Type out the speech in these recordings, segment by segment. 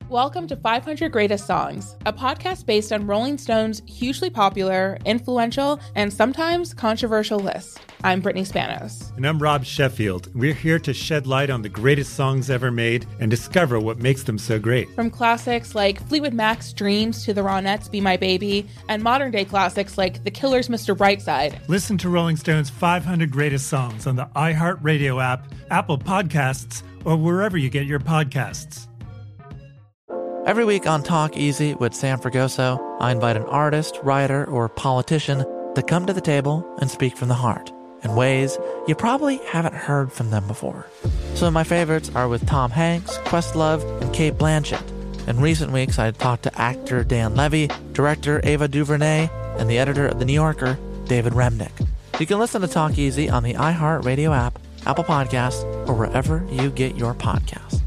Welcome to 500 Greatest Songs, a podcast based on Rolling Stone's hugely popular, influential, and sometimes controversial list. I'm Brittany Spanos. And I'm Rob Sheffield. We're here to shed light on the greatest songs ever made and discover what makes them so great. From classics like Fleetwood Mac's Dreams to the Ronettes' Be My Baby, and modern-day classics like The Killers' Mr. Brightside. Listen to Rolling Stone's 500 Greatest Songs on the iHeartRadio app, Apple Podcasts, or wherever you get your podcasts. Every week on Talk Easy with Sam Fragoso, I invite an artist, writer, or politician to come to the table and speak from the heart in ways you probably haven't heard from them before. Some of my favorites are with Tom Hanks, Questlove, and Cate Blanchett. In recent weeks, I talked to actor Dan Levy, director Ava DuVernay, and the editor of The New Yorker, David Remnick. You can listen to Talk Easy on the iHeartRadio app, Apple Podcasts, or wherever you get your podcasts.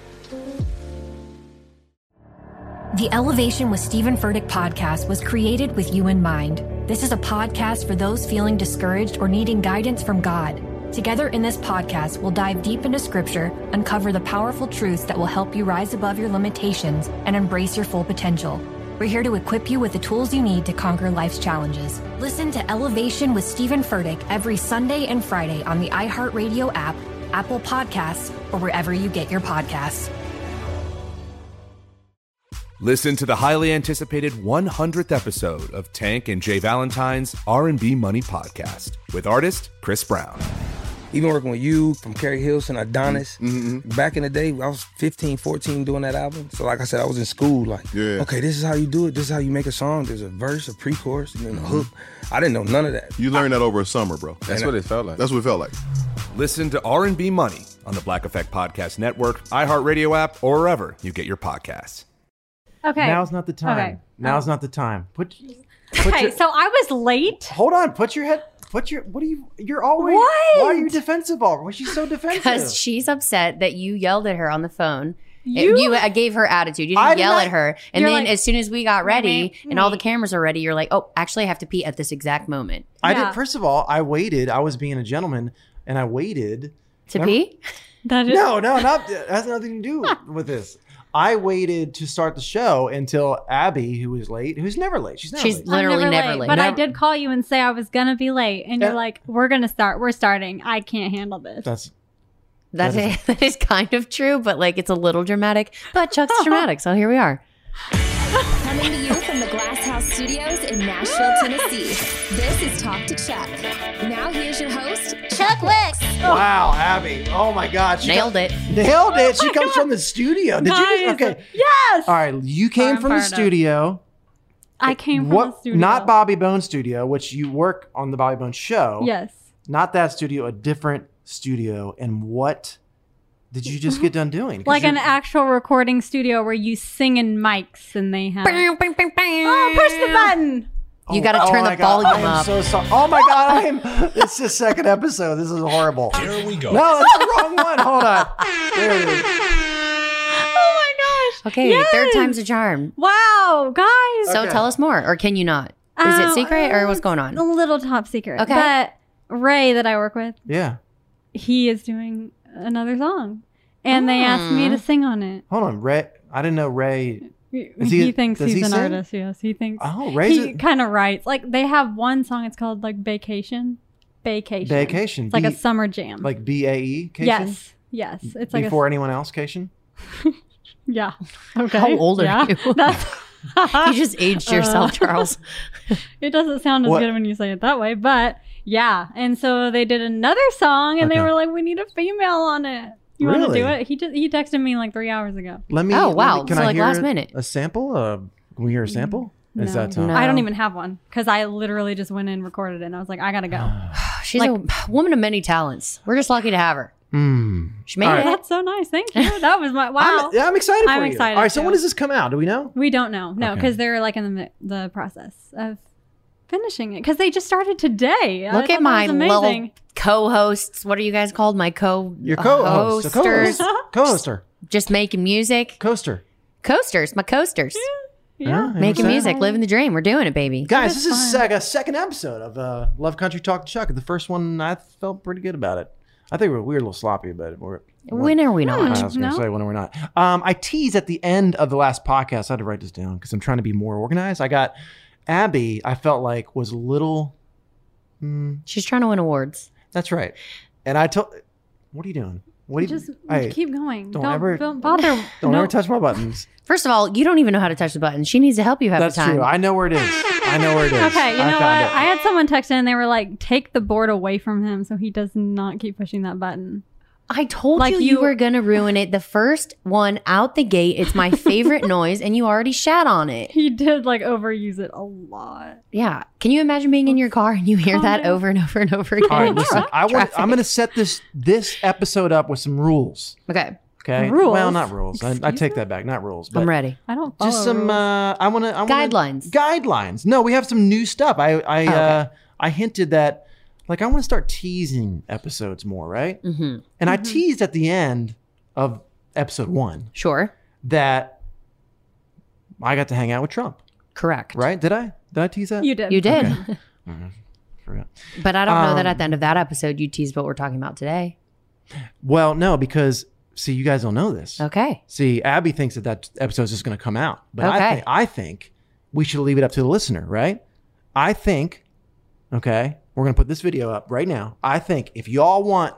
The Elevation with Stephen Furtick podcast was created with you in mind. This is a podcast for those feeling discouraged or needing guidance from God. Together in this podcast, we'll dive deep into Scripture, uncover the powerful truths that will help you rise above your limitations and embrace your full potential. We're here to equip you with the tools you need to conquer life's challenges. Listen to Elevation with Stephen Furtick every Sunday and Friday on the iHeartRadio app, Apple Podcasts, or wherever you get your podcasts. Listen to the highly anticipated 100th episode of Tank and Jay Valentine's R&B Money Podcast with artist Chris Brown. Even working with you, from Carrie Hilson, Adonis, back in the day, I was 15, 14 doing that album. So like I said, I was in school like, okay, this is how you do it. This is how you make a song. There's a verse, a pre-chorus, and then a hook. I didn't know none of that. You learned that over a summer, bro. That's what it felt like. That's what it felt like. Listen to R&B Money on the Black Effect Podcast Network, iHeartRadio app, or wherever you get your podcasts. Okay. Now's not the time. Okay. Now's not the time. Okay, so I was late. Hold on. You're always... What? Why are you defensive all? Why is she so defensive? Because she's upset that you yelled at her on the phone. You gave her attitude. You didn't yell at her. And then as soon as we got ready and all the cameras are ready, you're like, oh, actually I have to pee at this exact moment. I did. First of all, I waited. I was being a gentleman and I waited. To pee? No, that has nothing to do with this. I waited to start the show until Abby, who was late, who's never late. She's literally never late. But I did call you and say I was going to be late. And you're like, we're going to start. We're starting. I can't handle this. That is kind of true, but like it's a little dramatic. But Chuck's dramatic, so here we are. Coming to you from the Glass House Studios in Nashville, Tennessee. This is Talk to Chuck. Now here's your host, Chuck Wicks. Wow, Abby. Oh my God. Nailed it. She comes from the studio. Did you? Okay. Yes. All right. You came from the studio. I came from the studio. Not Bobby Bones studio, which you work on the Bobby Bones show. Yes. Not that studio, a different studio. And what did you just get done doing? Like an actual recording studio where you sing in mics and they have... Oh, push the button. You got to turn the volume up. I am so sorry. Oh my God, it's the second episode. This is horrible. Here we go. No, that's the wrong one. Hold on. There it is. Oh my gosh. Okay, yes. Third time's a charm. Wow, guys. So tell us more, or can you not? Is it secret, or what's going on? A little top secret. Okay. But Ray, that I work with, he is doing another song. And they asked me to sing on it. Hold on, Ray. I didn't know Ray... He thinks he's an artist, yes. He thinks he kind of writes. Like they have one song, it's called like Vacation. It's like a summer jam. Like BAE? Yes. It's like before anyone else cation? Yeah. Okay. How old are you? You just aged yourself, Charles. It doesn't sound as good when you say it that way, but yeah. And so they did another song and they were like, we need a female on it. You want to do it? He texted me like 3 hours ago. Can I hear last minute. A sample? Can we hear a sample? No. Is that I don't even have one because I literally just went in and recorded it and I was like, I gotta go. She's a woman of many talents. We're just lucky to have her. She made it. That's so nice. Thank you. That was my wow. I'm excited for you. I'm excited. All right, so when does this come out? Do we know? We don't know. No, because they're like in the process of finishing it because they just started today. Look at my little co-hosts. What are you guys called? Your co-host. Co-hoster. Just making music. Coasters. My coasters. Yeah. Making music, living the dream. We're doing it, baby. Guys, this is a second episode of Love Country Talk to Chuck. The first one, I felt pretty good about it. I think we were a little sloppy, but When are we not? I was going to say, when are we not? I teased at the end of the last podcast. I had to write this down because I'm trying to be more organized. I got Abby, I felt like was a little... She's trying to win awards. That's right. And I told... What are you doing? What Just keep going. Don't bother. Don't ever touch my buttons. First of all, you don't even know how to touch the button. She needs to help you half the time. That's true. I know where it is. Okay, you know what? I had someone text in and they were like, take the board away from him so he does not keep pushing that button. I told you were going to ruin it. The first one out the gate, it's my favorite noise, and you already shat on it. He did overuse it a lot. Yeah. Can you imagine being in your car and you hear that over and over and over again? All right, listen. I'm going to set this episode up with some rules. Okay. Rules? Well, not rules. I take that back. Not rules. But I'm ready. I don't follow just some. rules. I want to guidelines. Guidelines. No, we have some new stuff. I hinted that. Like, I want to start teasing episodes more, right? Mm-hmm. And I teased at the end of episode 1. Sure. That I got to hang out with Trump. Correct. Right? Did I tease that? You did. You did. Okay. Forgot. But I don't know that at the end of that episode you teased what we're talking about today. Well, no, because, see, you guys don't know this. Okay. See, Abby thinks that episode is just going to come out. But okay. I think we should leave it up to the listener, right? I think, okay, we're going to put this video up right now. I think if y'all want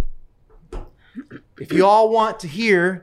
to hear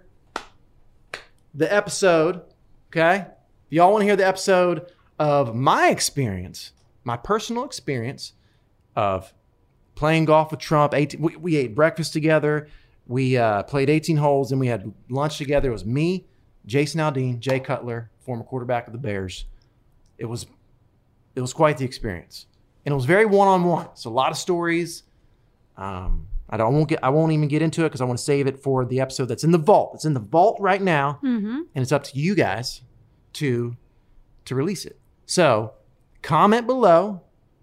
the episode, okay? If y'all want to hear the episode of my experience, my personal experience of playing golf with Trump, we ate breakfast together, we played 18 holes, and we had lunch together. It was me, Jason Aldean, Jay Cutler, former quarterback of the Bears. It was quite the experience. And it was very one-on-one. So a lot of stories. I won't even get into it because I want to save it for the episode that's in the vault. It's in the vault right now, and it's up to you guys to release it. So comment below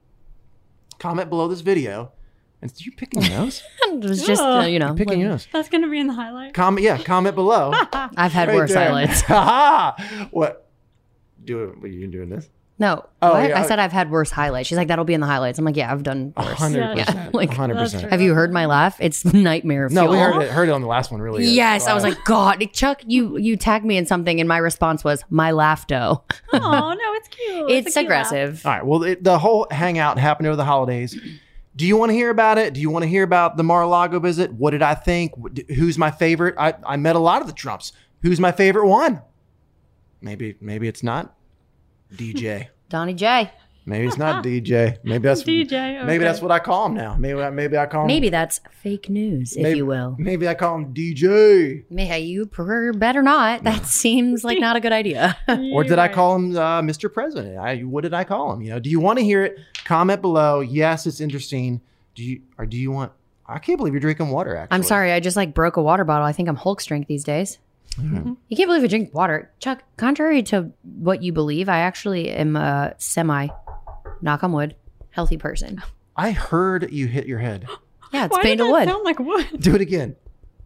this video. And you picking your nose? It was just You're picking your nose. That's going to be in the highlight. Comment below. I've had worse highlights. What? Are you doing this? No. Oh, what? yeah, I said I've had worse highlights. She's like, that'll be in the highlights. I'm like, yeah, I've done worse. 100%. Yeah, like, 100%. Have you heard my laugh? It's nightmare fuel. No, we heard it on the last one, really. Yes, I was like, God, Chuck, you tagged me in something, and my response was my laugh dough. Oh no, it's cute. It's aggressive. All right. Well, the whole hangout happened over the holidays. Do you want to hear about it? Do you want to hear about the Mar-a-Lago visit? What did I think? Who's my favorite? I met a lot of the Trumps. Who's my favorite one? Maybe it's not DJ. Donnie J. Maybe it's not DJ. Maybe that's DJ. Okay. Maybe that's what I call him now. Maybe I call him. Maybe that's fake news, if you will. Maybe I call him DJ. Hey, you better not. That seems like not a good idea. Or did I call him Mr. President? What did I call him? Do you want to hear it? Comment below. Yes, it's interesting. Do you want? I can't believe you're drinking water. Actually, I'm sorry. I just broke a water bottle. I think I'm Hulk strength these days. Mm-hmm. You can't believe I drink water. Chuck, contrary to what you believe, I actually am a knock on wood, healthy person. I heard you hit your head. Yeah, it's made of wood. Sound like wood. Do it again.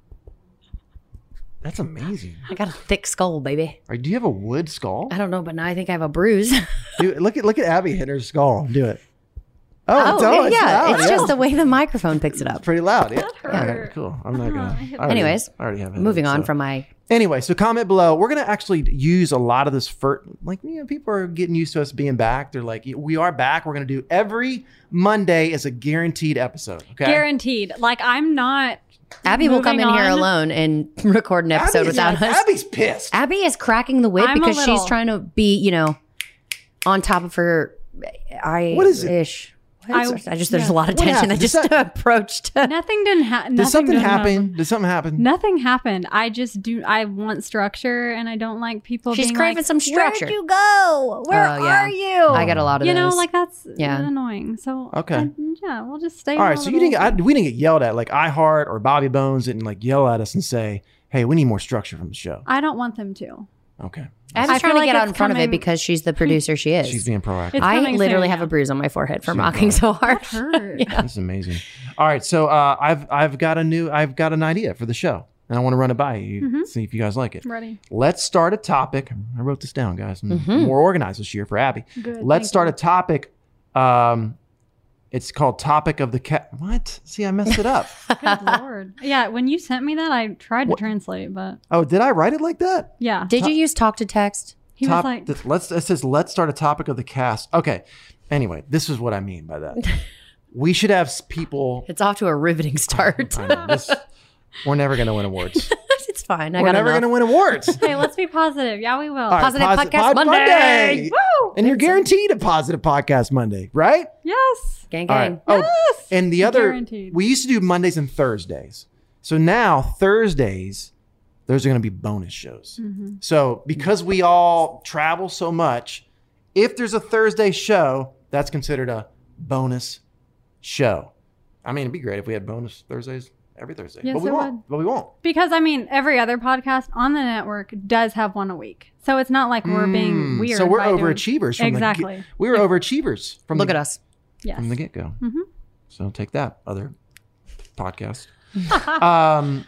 That's amazing. I got a thick skull, baby. Do you have a wood skull? I don't know, but now I think I have a bruise. Dude, look at Abby hitting her skull. Do it. It's just the way the microphone picks it up. It's pretty loud. Yeah. That All hurt. right, cool. I'm not gonna. Anyways, I already have it. moving on from my. Anyway, so comment below. We're gonna actually use a lot of this people are getting used to us being back. They're like, we are back. We're gonna do every Monday as a guaranteed episode. Okay. Guaranteed. Like I'm not. Abby will come in here alone and record an episode without us. Abby's pissed. Abby is cracking the whip because she's trying to be, on top of her. What is it? Ish. There's a lot of tension that just approached. Nothing didn't happen. Did something happen? Did something happen? Nothing happened. I want structure and I don't like people She's being craving some structure. Where'd you go? Where are you? I got a lot of those. That's annoying. So okay. We'll just stay. All right. So we didn't get yelled at. Like iHeart or Bobby Bones didn't yell at us and say, hey, we need more structure from the show. I don't want them to. Okay. Abby's trying to get out in front of it because she's the producer she is. She's being proactive. I literally have a bruise on my forehead for mocking so hard. That hurt. Yeah. That's amazing. All right, so I've got an idea for the show, and I want to run it by you, see if you guys like it. Ready. Let's start a topic. I wrote this down, guys. I'm more organized this year for Abby. Good. Let's start a topic It's called Topic of the Cat. What? See, I messed it up. Good Lord. Yeah, when you sent me that, I tried to translate, but Oh, did I write it like that? yeah. Did you use talk to text? He was like, It says, let's start a topic of the cast. Okay. Anyway, this is what I mean by that. We should have people. It's off to a riveting start. I know, we're never going to win awards. It's fine. We're never going to win awards. hey, let's be positive. Yeah, we will. All right, Positive Podcast Monday. Woo! And you're guaranteed a positive podcast Monday, right? Yes. Gang, All gang. right. Oh, and the other, Guaranteed. we used to do Mondays and Thursdays. So now Thursdays, those are going to be bonus shows. So because we all travel so much, if there's a Thursday show, that's considered a bonus show. I mean, it'd be great if we had bonus Thursdays every Thursday. Yes, but we it won't. would. But we won't. Because, I mean, every other podcast on the network does have one a week. So it's not like we're being weird. So we're by doing- overachievers. Exactly. We were overachievers from Look at us. Yes. from the get-go. So take that, other podcast. All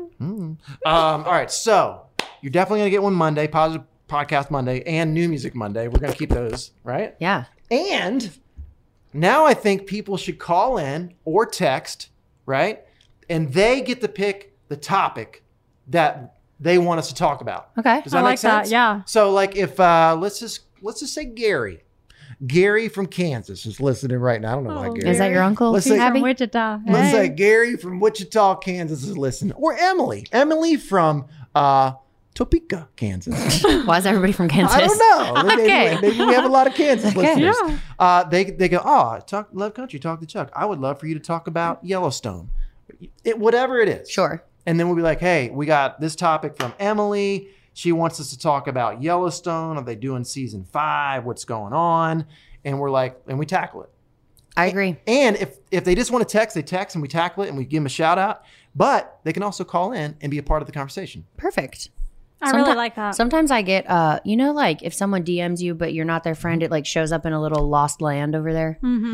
right, so you're definitely gonna get one Monday, positive podcast Monday, and new music Monday. We're gonna keep those, right? Yeah. And now I think people should call in or text, right? And they get to pick the topic that they want us to talk about. Okay. Does that I make like that, sense? yeah. So like if let's just say Gary. Gary from Kansas is listening right now. I don't know why Oh, Gary. Is that your uncle? Let's He's say- from Abby? Wichita. Let's Hey. say Gary from Wichita, Kansas is listening. Or Emily. Emily from Topeka, Kansas. Why is everybody from Kansas? I don't know. Maybe, Okay. maybe we have a lot of Kansas Okay. listeners. They go, love country, talk to Chuck. I would love for you to talk about Yellowstone. Whatever it is. Sure. And then we'll be like, hey, we got this topic from Emily. She wants us to talk about Yellowstone. Are they doing season 5? What's going on? And we're like, and we tackle it. I agree. And if they just want to text, they text and we tackle it and we give them a shout out. But they can also call in and be a part of the conversation. Perfect. I really like that. Sometimes I get, like if someone DMs you, but you're not their friend, it like shows up in a little lost land over there.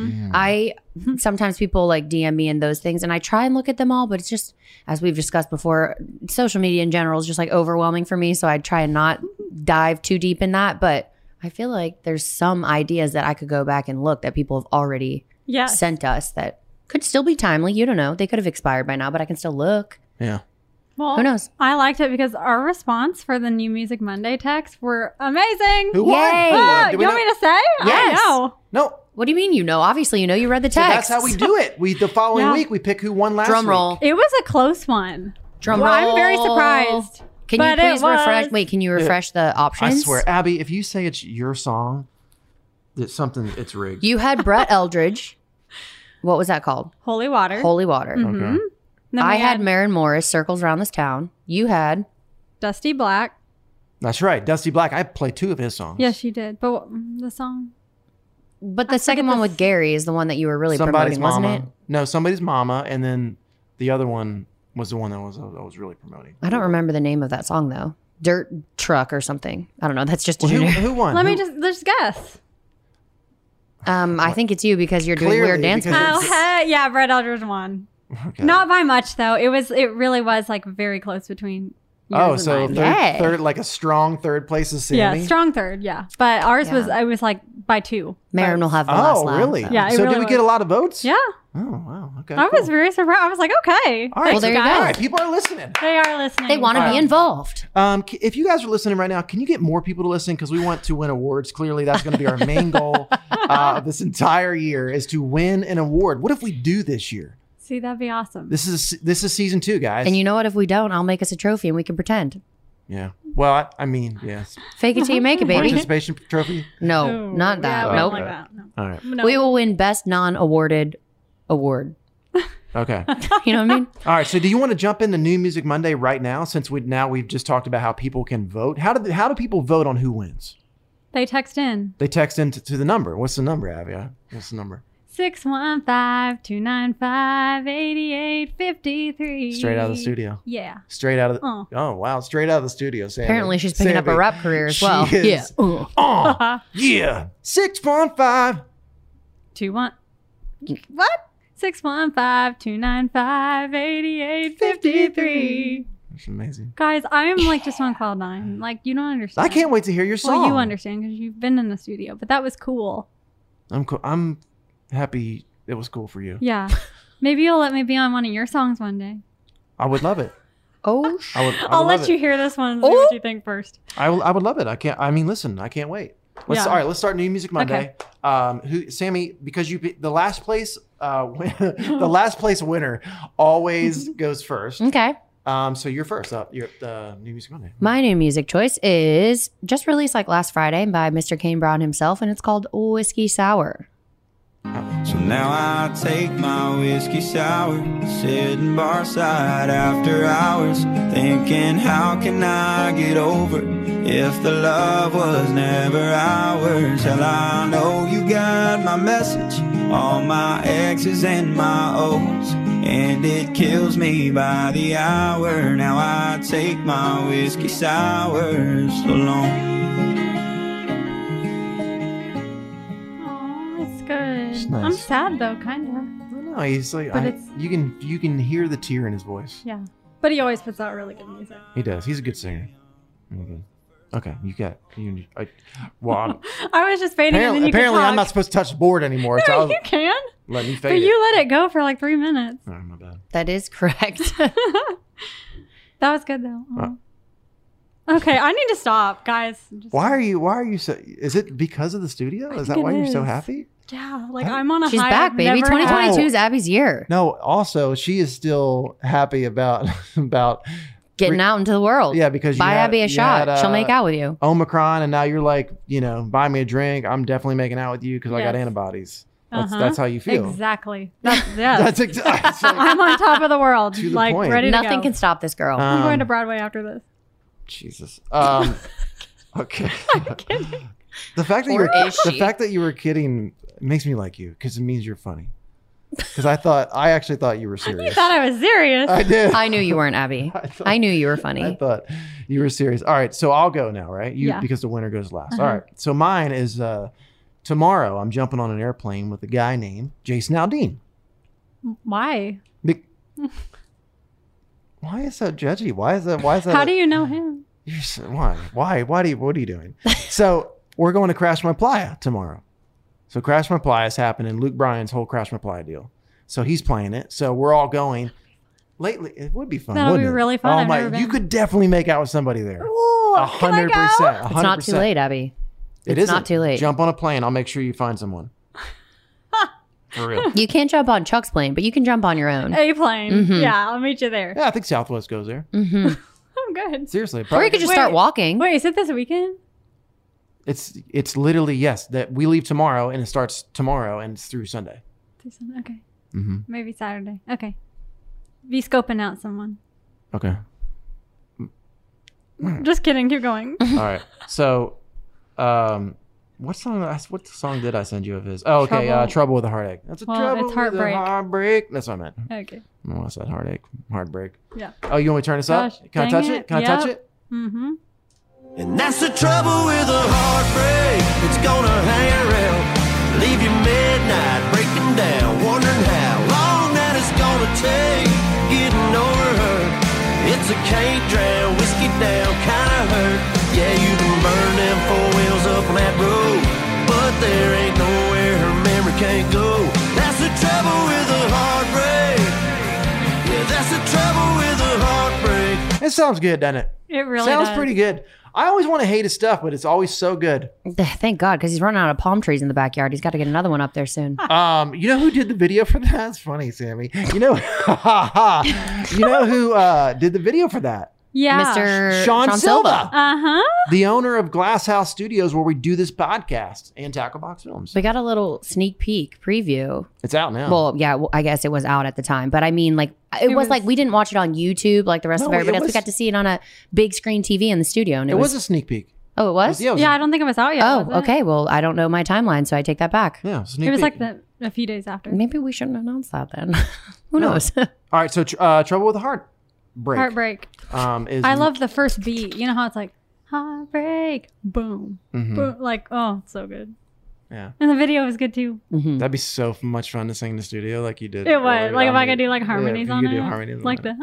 Sometimes people like DM me and those things and I try and look at them all, but it's just, as we've discussed before, social media in general is just like overwhelming for me. So I try and not dive too deep in that. But I feel like there's some ideas that I could go back and look that people have already sent us that could still be timely. You don't know. They could have expired by now, but I can still look. Yeah. Well, Who knows? I liked it because our response for the New Music Monday text were amazing. Who won? Yay. Who won? Do You we want know? me to say? Yes. I know. No. What do you mean you know? Obviously, you know you read the So text. that's how we do it. The following Yeah. week, we pick who won last Drum week. roll. It was a close one. Drum Well, roll. I'm very surprised. Can you But it please refresh? was- Wait, can you refresh the I options? swear, Abby, if you say it's your song, it's rigged. You had Brett Eldridge. What was that called? Holy Water. Holy Water. Okay. Then I we had Maren Morris, Circles Around This Town. You had Dusty Black. That's right. Dusty Black. I played 2 of his songs. Yes, you did. But the song? But the I second forget one the with Gary is the one that you were really Somebody's promoting, Mama. wasn't it? No, Somebody's Mama. And then the other one was the one that I was really promoting. I don't remember the name of that song though. Dirt Truck or something. I don't know. That's just a Well, who, generic. who won? Let Who- me just guess. I think it's you because you're doing Clearly, weird dance because moves. Oh, hey, yeah, Brett Eldridge won. Okay. Not by much though. It really was like very close between. yours Oh, and so mine. Yay. third, like a strong third place is Sammy? Yeah, strong third. Yeah, but ours was Yeah. I was like by 2. Maren will have the last Oh, laugh. really? so. Yeah, it So really did we was. get a lot of votes? Yeah, Oh, wow. Okay. I cool. was very surprised. I was like, okay, All right. Well, there you All go. right. People are listening. they are listening. They want to be involved. If you guys are listening right now, can you get more people to listen? Because we want to win awards. Clearly, that's going to be our main goal this entire year is to win an award. What if we do this year? See, that'd be awesome. This is season 2, guys. And you know what? If we don't, I'll make us a trophy and we can pretend. Yeah. Well, I mean, yes. Fake it till you make it, baby. Participation trophy. No, Ooh, not that. Yeah, we nope. don't like that. No. All right. No. We will win best non-awarded award. Okay. You know what I mean? All right. So, do you want to jump into New Music Monday right now? Since we've just talked about how people can vote. How do people vote on who wins? They text in They text in to the number. What's the number, Avia? What's the number? 615-295-8853. Straight out of the studio. Yeah. Straight out of the, Oh. oh wow, straight out of the studio. Sammy. Apparently she's picking up a Sammy. rap career as well. She is. Yeah. Oh, yeah. 615. 21. What? 615-295-8853. That's amazing. Guys, I am like just on cloud 9. Like, you don't understand. I can't wait to hear your song. Well, you understand because you've been in the studio, but that was cool. I'm happy it was cool for you. Yeah. Maybe you'll let me be on one of your songs one day. I would love it. Oh, I'll let you hear this one and see what you think first. I would love it. I can't wait. All right, let's start New Music Monday. Okay. Sammy, because the last place the last place winner always goes first. Okay. So you're first up. You're the New Music Monday. My new music choice is just released like last Friday by Mr. Kane Brown himself, and it's called Whiskey Sour. So now I take my whiskey sour, sitting bar side after hours, thinking how can I get over if the love was never ours. Hell, I know you got my message, all my X's and my O's, and it kills me by the hour. Now I take my whiskey sours alone. Good. Nice. I'm sad though, kind of. No, he's like you can hear the tear in his voice. Yeah, but he always puts out really good music. He does. He's a good singer. Okay, you got. I was just fading. Apparently, I'm not supposed to touch the board anymore. No, so you can. Let me fade. But you let it go for like 3 minutes. Oh, my bad. That is correct. That was good though. Okay, I need to stop, guys. Why are you so? Is it because of the studio? Is that why you're so happy? Yeah, like I'm on a She's high. back, baby. 2022 is Abby's year. No, also she is still happy about getting out into the world. Yeah, because buy Abby a shot. She'll make out with you. Omicron, and now you're like, buy me a drink. I'm definitely making out with you because I got antibodies. That's how you feel. Exactly. That's exactly. I'm on top of the world. To the like point. ready to go. Nothing can stop this girl. I'm going to Broadway after this. Jesus. Okay. The fact that you were kidding makes me like you because it means you're funny. Because I actually thought you were serious. You thought I was serious. I did. I knew you weren't, Abby. I knew you were funny. I thought you were serious. All right, so I'll go now, right? Because the winner goes last. All right. So mine is tomorrow. I'm jumping on an airplane with a guy named Jason Aldean. Why? Why is that judgy? Why is that? How do you know him? Why? What are you doing? So we're going to Crash My Playa tomorrow. So Crash My Playa is happening. Luke Bryan's whole Crash My Playa deal. So he's playing it. So we're all going. Lately, it would be fun. That would be really fun. You could definitely make out with somebody there. 100%. 100%. It's not too late, Abby. It's not too late. Jump on a plane. I'll make sure you find someone. For real. You can't jump on Chuck's plane, but you can jump on your own. A plane. Mm-hmm. Yeah, I'll meet you there. Yeah, I think Southwest goes there. Mm-hmm. I'm good. Seriously. Or you could just start walking. Wait, is it this weekend? It's literally, yes, that we leave tomorrow and it starts tomorrow and it's through Sunday. Okay. Mm-hmm. Maybe Saturday. Okay. Be scoping out someone. Okay. Just kidding. Keep going. All right. So, what song did I send you of his? Oh, okay. Trouble with a Heartache. That's Trouble it's Heartbreak. with a Heartbreak. That's what I meant. Okay. No, I said heartache. Heartbreak. Yeah. Oh, you want me to turn this up? Can I touch it? Can I touch it? Mm-hmm. And that's the trouble with a heartbreak. It's gonna hang around, leave you midnight breaking down, wondering how long that it's gonna take getting over her. It's a can't drown, whiskey down kind of hurt. Yeah, you can burn them four wheels up on that road, but there ain't nowhere her memory can't go. That's the trouble with a heartbreak. Yeah, that's the trouble with a heartbreak. It sounds good, doesn't it? It really sounds does. pretty good. I always want to hate his stuff, but it's always so good. Thank God, because he's running out of palm trees in the backyard. He's got to get another one up there soon. You know who did the video for that? It's funny, Sammy. You know who did the video for that? Yeah. Mr. Sean Silva. Uh-huh. The owner of Glass House Studios, where we do this podcast, and Tackle Box Films. We got a little sneak peek preview. It's out now. Well, yeah, I guess it was out at the time. But I mean, like, it was like we didn't watch it on YouTube like the rest of everybody else. We got to see it on a big screen TV in the studio. And it was a sneak peek. Oh, it was? Yeah, I don't think it was out yet. Oh, okay. Well, I don't know my timeline, so I take that back. Yeah, it was like a few days after. Maybe we shouldn't announce that then. Who knows? All right, so Trouble with a Heartbreak. I love the first beat. You know how it's like heartbreak, boom, boom. Like, oh, it's so good. Yeah. And the video was good too. Mm-hmm. That'd be so much fun to sing in the studio like you did. It was like if I could do like harmonies on it, harmonies like the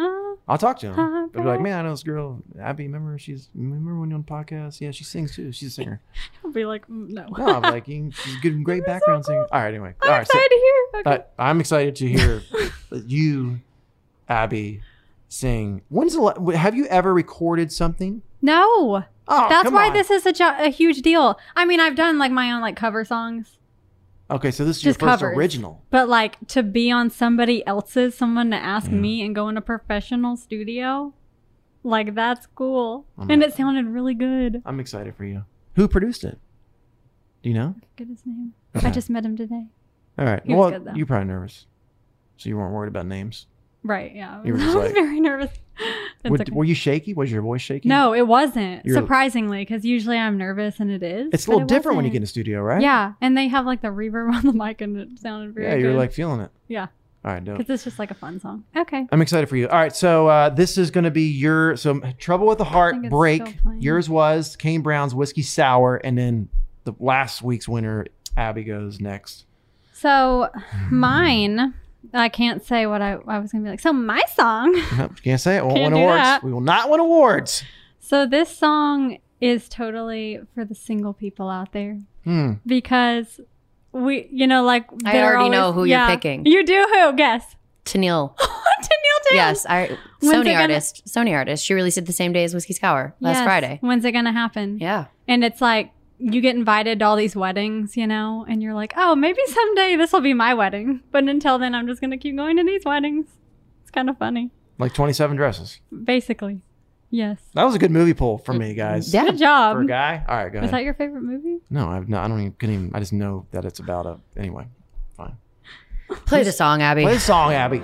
I'll talk to him. I'll be like, man, I know this girl, Abby. Remember when you're on the podcast? Yeah, she sings too. She's a singer. I'll be like, no. No, I'm like, she's a good, great background singer. All right, anyway. I'm excited to hear. Okay. I'm excited to hear you, Abby, sing. Have you ever recorded something? No. Oh, that's why on. this is such a huge deal. I mean, I've done like my own like cover songs. Okay, so this is Just your first covers. original. But like to be on somebody else's, someone to ask me and go in a professional studio, like that's cool. And it sounded really good. I'm excited for you. Who produced it? Do you know? I forget his name. I just met him today. All right. He was good, though. You're probably nervous. So you weren't worried about names? Right, yeah. You were I just was like- very nervous. Were you shaky? Was your voice shaky? No, it wasn't. You're- Surprisingly, because usually I'm nervous and it is. It's a but little it different when you wasn't. get in the studio, right? Yeah, and they have like the reverb on the mic and it sounded very Yeah, good. you're like feeling it. Yeah. All right, dope. Because it's just like a fun song. Okay. I'm excited for you. All right, so this is going to be Trouble with the Heart think it's break. still playing. Yours was Kane Brown's Whiskey Sour, and then the last week's winner, Abby, goes next. So mine, I can't say what I was going to be like. So my song. Nope, can't say it. Won't Can't win do awards. that. We will not win awards. So this song is totally for the single people out there. Because we, like I they're already know always- who you're picking. You do who? Guess. Tennille. Tennille Towne. Yes, When's Sony it gonna- artist. She released it the same day as Whiskey Sour last Yes. Friday. When's it going to happen? Yeah. And it's like you get invited to all these weddings, and you're like, oh, maybe someday this will be my wedding. But until then, I'm just going to keep going to these weddings. It's kind of funny. Like 27 dresses. Basically. Yes. That was a good movie poll for me, guys. Yeah. Good job. For a guy. All right, go ahead. Is that your favorite movie? No, I couldn't even. I just know that it's about anyway. Fine. Play the song, Abby. Play the song, Abby.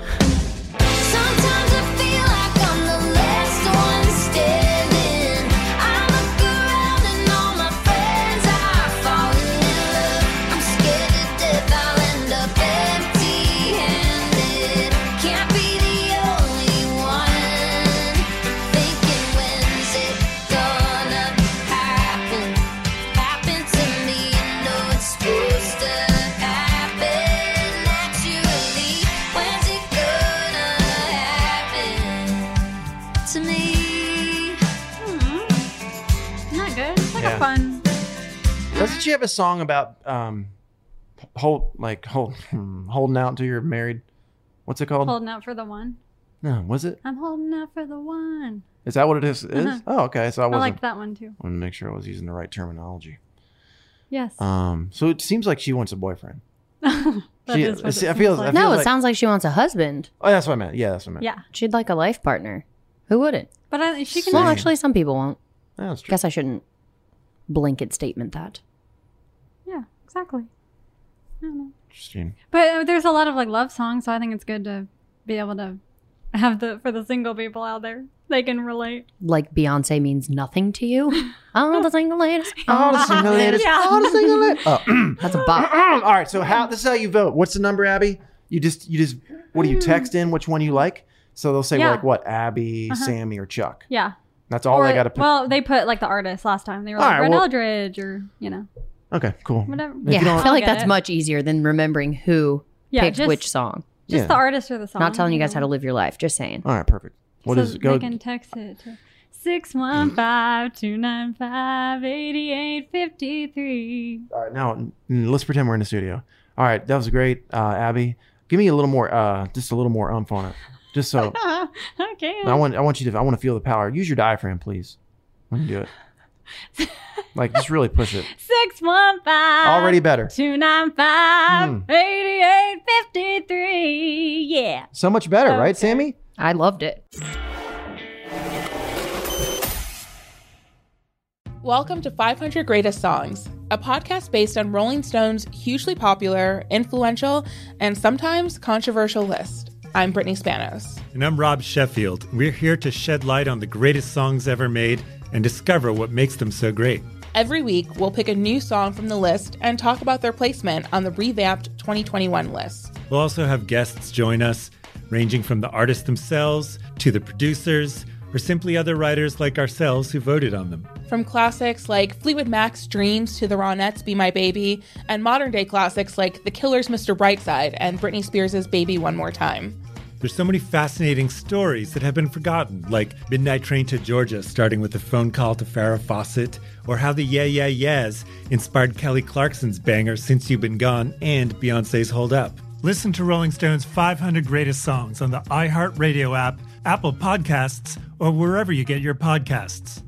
Sometimes I feel like I'm the last one standing. I look around and all my friends are falling in love. I'm scared to death I'll end up empty-handed. Can't be the only one thinking, when's it gonna happen? Happen to me, it's supposed to happen naturally. When's it gonna happen to me? Not good. It's like Yeah. a fun. Doesn't she have a song about holding out until you're married? What's it called? Holding out for the one. No, was it? I'm holding out for the one. Is that what it is? Uh-huh. Oh, okay. So I I wasn't. liked that one too. I wanted to make sure I was using the right terminology. Yes. So it seems like she wants a boyfriend. That she- is what see, it I feel- seems I like. feel No, like- it sounds like she wants a husband. Oh, that's what I meant. Yeah, that's what I meant. Yeah. She'd like a life partner. Who wouldn't? But she can. Well, Same. actually, some people won't. Yeah, that's true. Guess I shouldn't blanket statement that. Yeah, exactly. I don't know. Interesting. But there's a lot of like love songs, so I think it's good to be able to have for the single people out there. They can relate. Like Beyonce means nothing to you. All the single ladies. All the single ladies. Yeah. All the single ladies. Oh. That's a bop. All right. So this is how you vote. What's the number, Abby? You just. What do you text in? Which one you like? So they'll say Yeah. like what? Abby, Sammy, or Chuck. Yeah. That's all they got to put. Well, they put like the artist last time. They were All like right, Red well- Eldridge or Okay. Cool. whatever. If you Yeah, don't- I feel like I'll get that's it. much easier than remembering who Yeah, picked just- which song. Just Yeah. the artist or the song. Not telling you guys how to live your life. Just saying. All right. Perfect. What so is it? Go. They can text it to 615-295-8853. All right. Now let's pretend we're in the studio. All right. That was great, Abby. Give me a little more. Just a little more umph on it. Just so. Okay. I want to feel the power. Use your diaphragm, please. When you do it. Like just really push it. 615. Already better. 295-8853. Yeah. So much better, right, Okay. Sammy? I loved it. Welcome to 500 Greatest Songs, a podcast based on Rolling Stone's hugely popular, influential, and sometimes controversial list. I'm Brittany Spanos. And I'm Rob Sheffield. We're here to shed light on the greatest songs ever made and discover what makes them so great. Every week, we'll pick a new song from the list and talk about their placement on the revamped 2021 list. We'll also have guests join us, ranging from the artists themselves to the producers, or simply other writers like ourselves who voted on them. From classics like Fleetwood Mac's Dreams to the Ronettes' Be My Baby, and modern day classics like The Killers' Mr. Brightside and Britney Spears' Baby One More Time. There's so many fascinating stories that have been forgotten, like Midnight Train to Georgia starting with a phone call to Farrah Fawcett, or how the Yeah Yeah Yeahs inspired Kelly Clarkson's banger Since You've Been Gone and Beyoncé's Hold Up. Listen to Rolling Stone's 500 Greatest Songs on the iHeartRadio app, Apple Podcasts, or wherever you get your podcasts.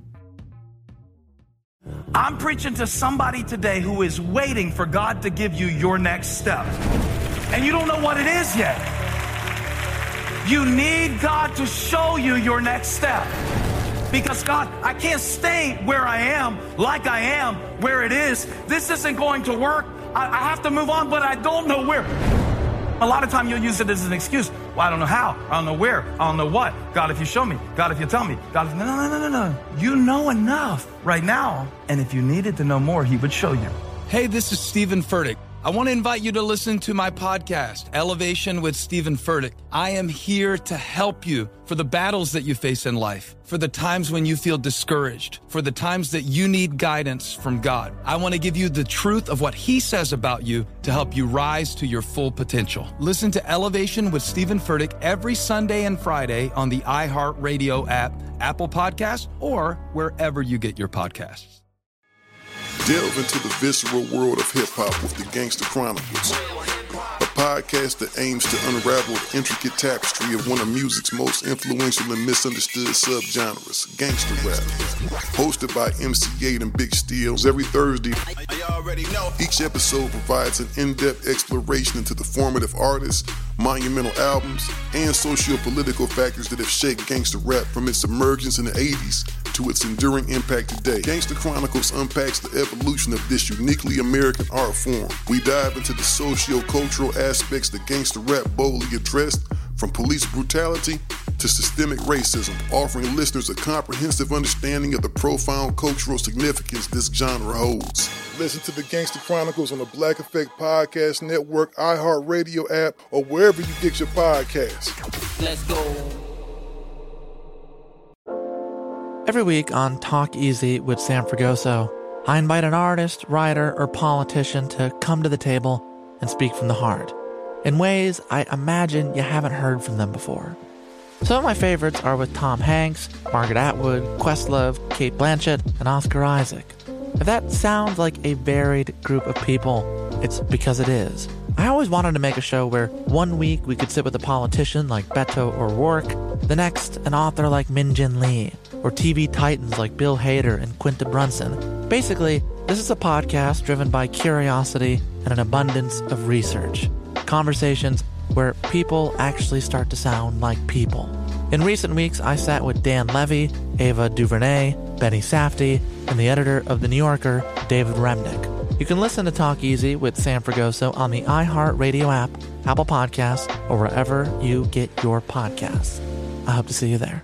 I'm preaching to somebody today who is waiting for God to give you your next step. And you don't know what it is yet. You need God to show you your next step. Because God, I can't stay where I am, like I am, where it is. This isn't going to work. I have to move on, but I don't know where. A lot of time you'll use it as an excuse. Well, I don't know how. I don't know where. I don't know what. God, if you show me. God, if you tell me. God, if... No. You know enough right now. And if you needed to know more, he would show you. Hey, this is Stephen Furtick. I want to invite you to listen to my podcast, Elevation with Stephen Furtick. I am here to help you for the battles that you face in life, for the times when you feel discouraged, for the times that you need guidance from God. I want to give you the truth of what he says about you to help you rise to your full potential. Listen to Elevation with Stephen Furtick every Sunday and Friday on the iHeartRadio app, Apple Podcasts, or wherever you get your podcasts. Delve into the visceral world of hip-hop with the Gangster Chronicles, a podcast that aims to unravel the intricate tapestry of one of music's most influential and misunderstood subgenres, gangster rap. Hosted by MC8 and Big Steels every Thursday, each episode provides an in-depth exploration into the formative artists, monumental albums, and socio-political factors that have shaped gangster rap from its emergence in the 80s to its enduring impact today. Gangster Chronicles unpacks the evolution of this uniquely American art form. We dive into the socio-cultural aspects that gangster rap boldly addressed, from police brutality to systemic racism, offering listeners a comprehensive understanding of the profound cultural significance this genre holds. Listen to the Gangster Chronicles on the Black Effect Podcast Network, iHeartRadio app, or wherever you get your podcasts. Let's go. Every week on Talk Easy with Sam Fragoso, I invite an artist, writer, or politician to come to the table and speak from the heart, in ways I imagine you haven't heard from them before. Some of my favorites are with Tom Hanks, Margaret Atwood, Questlove, Cate Blanchett, and Oscar Isaac. If that sounds like a varied group of people, it's because it is. I always wanted to make a show where one week we could sit with a politician like Beto O'Rourke, the next an author like Min Jin Lee, or TV titans like Bill Hader and Quinta Brunson. Basically, this is a podcast driven by curiosity and an abundance of research. Conversations where people actually start to sound like people. In recent weeks, I sat with Dan Levy, Ava DuVernay, Benny Safdie, and the editor of The New Yorker, David Remnick. You can listen to Talk Easy with Sam Fragoso on the iHeartRadio app, Apple Podcasts, or wherever you get your podcasts. I hope to see you there.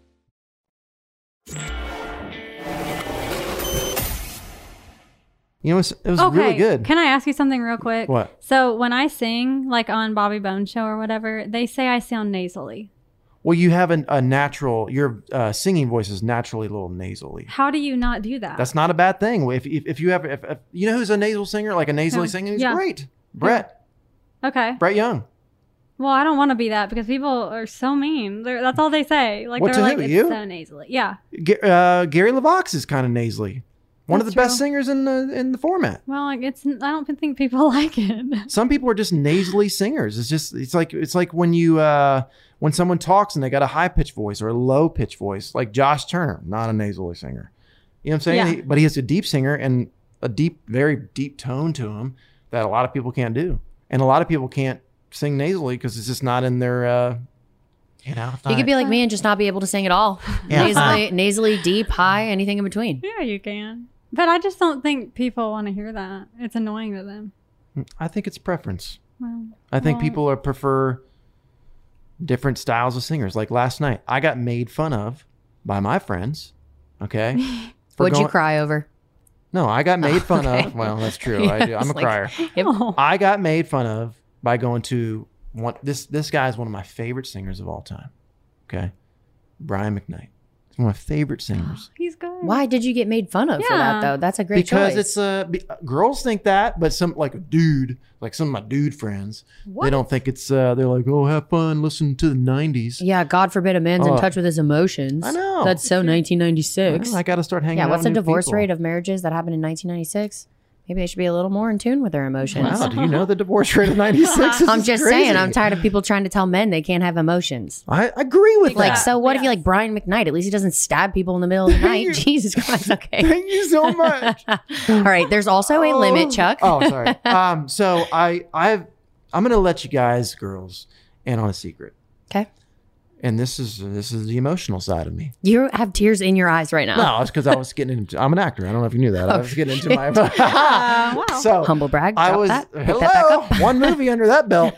You know, it was okay, really good. Can I ask you something real quick? What? So when I sing, like on Bobby Bones show or whatever, they say I sound nasally. Well, you have a natural, your singing voice is naturally a little nasally. How do you not do that? That's not a bad thing. If you have, if you know who's a nasal singer, like a nasally singer, he's great. Brett. Okay. Brett Young. Well, I don't want to be that because people are so mean. That's all they say. Like What, they're to like, who? it's You? so nasally. Yeah. Gary LaVox is kind of nasally. One of the best singers in the format. Well, like I don't think people like it. Some people are just nasally singers. It's like when you when someone talks and they got a high pitched voice or a low pitched voice, like Josh Turner, not a nasally singer. You know what I'm saying? Yeah. But he has a deep singer and a very deep tone to him that a lot of people can't do, and a lot of people can't sing nasally because it's just not in their. You could be like me and just not be able to sing at all. Yeah. Nasally, deep, high, anything in between. Yeah, you can. But I just don't think people want to hear that. It's annoying to them. I think it's preference. Well, I think people prefer different styles of singers. Like last night, I got made fun of by my friends. Okay. What'd you cry over? No, I got made fun of. Well, that's true. Yeah, I do. I'm a it's like, crier. yep. I got made fun of by going to this guy is one of my favorite singers of all time. Okay. Brian McKnight. He's One of my favorite singers. He's good. Why did you get made fun of for that though? That's a great choice. Because it's girls think that, but some like a dude, like some of my dude friends, they don't think it's. They're like, oh, have fun, listen to the '90s. Yeah, God forbid a man's in touch with his emotions. I know. That's so 1996. I got to start hanging out. Yeah, what's the with new divorce people. rate of marriages that happened in 1996? Maybe they should be a little more in tune with their emotions. Wow, do you know the divorce rate of '96? I'm just saying, I'm tired of people trying to tell men they can't have emotions. I agree with Like, that. so what if you like Brian McKnight? At least he doesn't stab people in the middle of the night. Jesus Christ, okay. Thank you so much. All right, there's also a limit, Chuck. Oh, sorry. So I'm gonna let you guys, girls, in on a secret. Okay. And this is the emotional side of me. You have tears in your eyes right now. No, it's because I was getting into. I'm an actor. I don't know if you knew that. I was getting into my. Wow. So humble brag. I Drop was that. Put hello. that back up. One movie under that belt.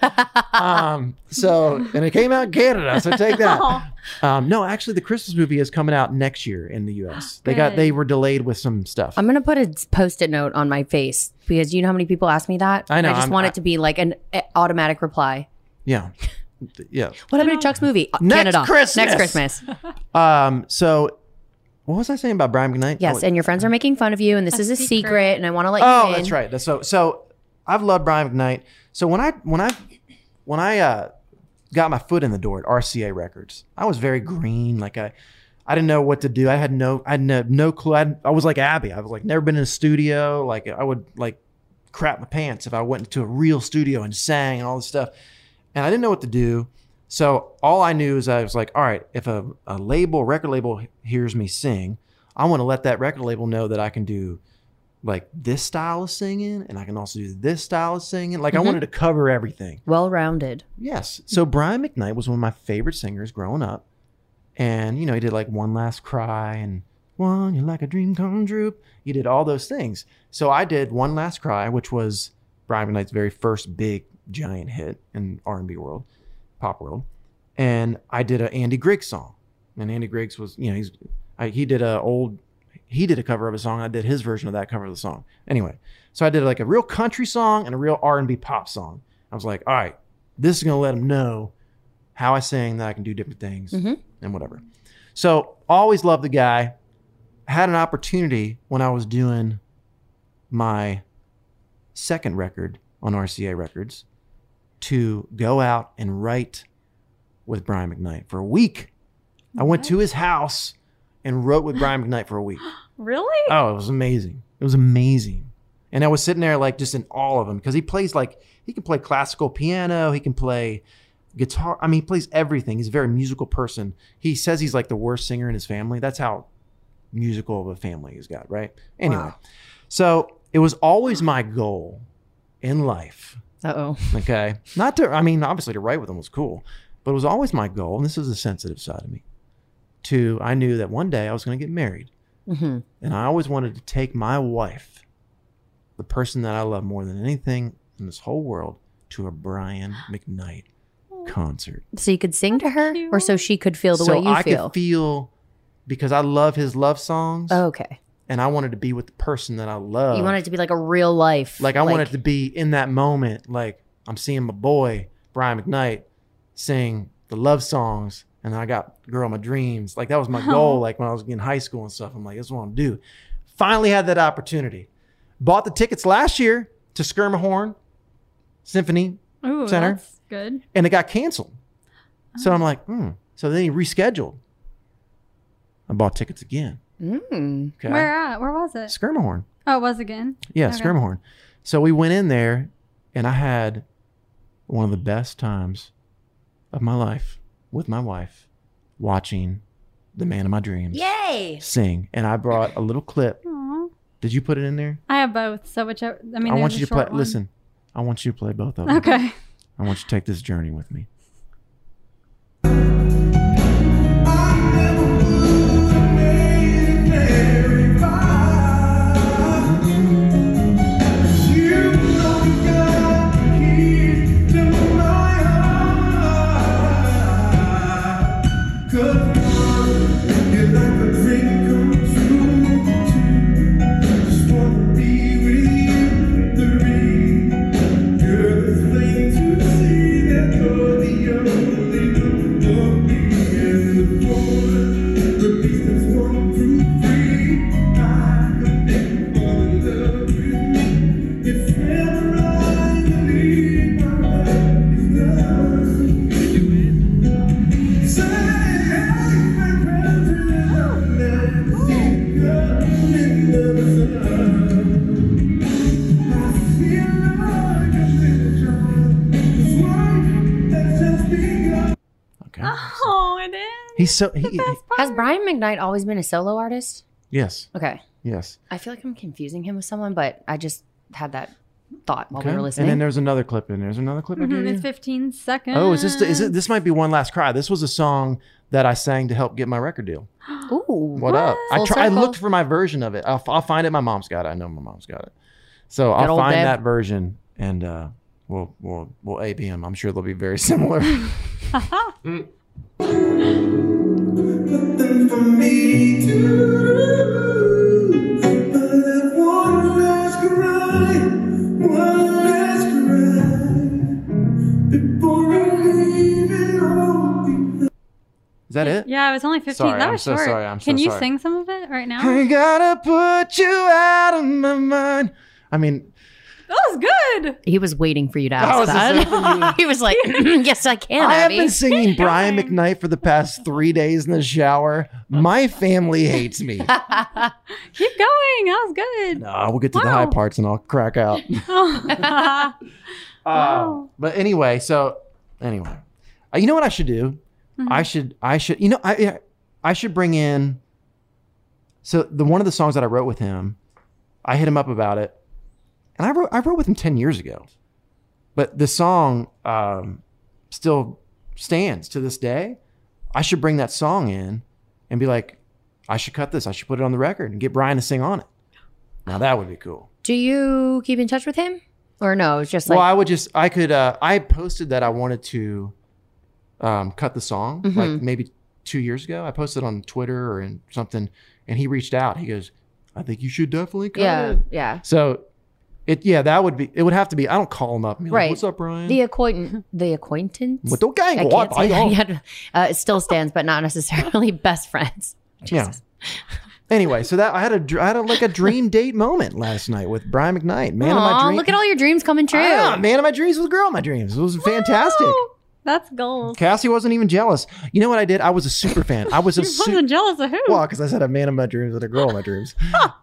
So and it came out in Canada. So take that. No, actually, the Christmas movie is coming out next year in the U.S. They were delayed with some stuff. I'm gonna put a Post-it note on my face because you know how many people ask me that. I know, I just want it to be like an automatic reply. Yeah. Yeah. What happened to Chuck's movie? Canada. Next Christmas. So what was I saying about Brian McKnight? Yes, and your friends are making fun of you, and this is a secret, and I want to let you in. Oh, that's right. So I've loved Brian McKnight. So when I got my foot in the door at RCA Records, I was very green. Like I didn't know what to do. I had no clue. I was like Abby. I was like never been in a studio. Like I would like crap my pants if I went into a real studio and sang and all this stuff. And I didn't know what to do. So all I knew is I was like, all right, if a record label hears me sing, I want to let that record label know that I can do like this style of singing and I can also do this style of singing. Like I wanted to cover everything. Well-rounded. Yes. So Brian McKnight was one of my favorite singers growing up. And, he did like One Last Cry and One, You're Like a Dream Come True. He did all those things. So I did One Last Cry, which was Brian McKnight's very first big giant hit in R&B world, pop world. And I did an Andy Griggs song. And Andy Griggs was, he did a cover of a song. I did his version of that cover of the song. Anyway, so I did like a real country song and a real R&B pop song. I was like, all right, this is going to let them know how I sing, that I can do different things and whatever. So always loved the guy. Had an opportunity when I was doing my second record on RCA Records to go out and write with Brian McKnight for a week. I went to his house and wrote with Brian McKnight for a week. Really? Oh, it was amazing. It was amazing. And I was sitting there like just in awe of him because he can play classical piano. He can play guitar. I mean, he plays everything. He's a very musical person. He says he's like the worst singer in his family. That's how musical of a family he's got, right? Anyway, so it was always my goal in life. Okay. Obviously to write with him was cool, but it was always my goal, and this is the sensitive side of me, I knew that one day I was going to get married. And I always wanted to take my wife, the person that I love more than anything in this whole world, to a Brian McKnight concert. So you could sing to her, or so she could feel the way you I feel? could feel, because I love his love songs. Oh, okay. And I wanted to be with the person that I love. You want it to be like a real life. Like I wanted to be in that moment. Like I'm seeing my boy, Brian McKnight, sing the love songs. And I got the girl of my dreams. Like that was my goal. Like when I was in high school and stuff, I'm like, that's what I'm gonna do. Finally had that opportunity. Bought the tickets last year to Skirmahorn Symphony Center. That's good. And it got canceled. So I'm like, So then he rescheduled. I bought tickets again. Okay. Where at? Where was it? Skirmahorn. Oh, it was again? Yeah, Okay. Skirmahorn. So we went in there and I had one of the best times of my life with my wife watching the man of my dreams sing. And I brought a little clip. Aw. Did you put it in there? I have both, so whichever. I mean, I want there's you a to play. short one. Listen, I want you to play both of them. Okay. I want you to take this journey with me. You're the flame to see that you're the Oh, it is. He's so. Has Brian McKnight always been a solo artist? Yes. Okay. Yes. I feel like I'm confusing him with someone, but I just had that thought while we were listening. And then there's another clip in there. There's another clip. I gave you? It's 15 seconds. Oh, this might be One Last Cry. This was a song that I sang to help get my record deal. Ooh. What up? I looked for my version of it. I'll find it. My mom's got it. I know my mom's got it. So I'll find that version and we'll AB them. I'm sure they'll be very similar. Nothing for me to do, but one last cry before I leave it all. Is that it? Yeah, it was only 15. Sorry, that I'm was so short. sorry. I'm so Can you sorry. sing some of it right now? I gotta put you out of my mind. I mean, That was good. He was waiting for you to That ask was the same for you. that. He was like, yes, I can, I have Abby. been singing Brian McKnight for the past 3 days in the shower. My family hates me. Keep going. That was good. We'll get to the high parts and I'll crack out. But anyway, you know what I should do? Mm-hmm. I should, I should bring in. So one of the songs that I wrote with him, I hit him up about it, and I wrote with him 10 years ago, but the song still stands to this day. I should bring that song in and be like, I should cut this. I should put it on the record and get Brian to sing on it. Now that would be cool. Do you keep in touch with him? Or no, it's just like... Well, I posted that I wanted to cut the song like maybe 2 years ago. I posted on Twitter or in something, and he reached out. He goes, I think you should definitely cut it. Yeah. So it would have to be, I don't call him up and be like, what's up, Brian? The acquaintance. With the gang, I what? can't say that. It still stands, but not necessarily best friends. Jesus. Yeah. Anyway, so that I had a dream date moment last night with Brian McKnight. Man of my dreams. Look at all your dreams coming true. Man of my dreams with girl of my dreams. It was fantastic. That's goals. Cassie wasn't even jealous. You know what I did? I was a super fan. I was He wasn't jealous of who? Well, because I said a man of my dreams with a girl of my dreams.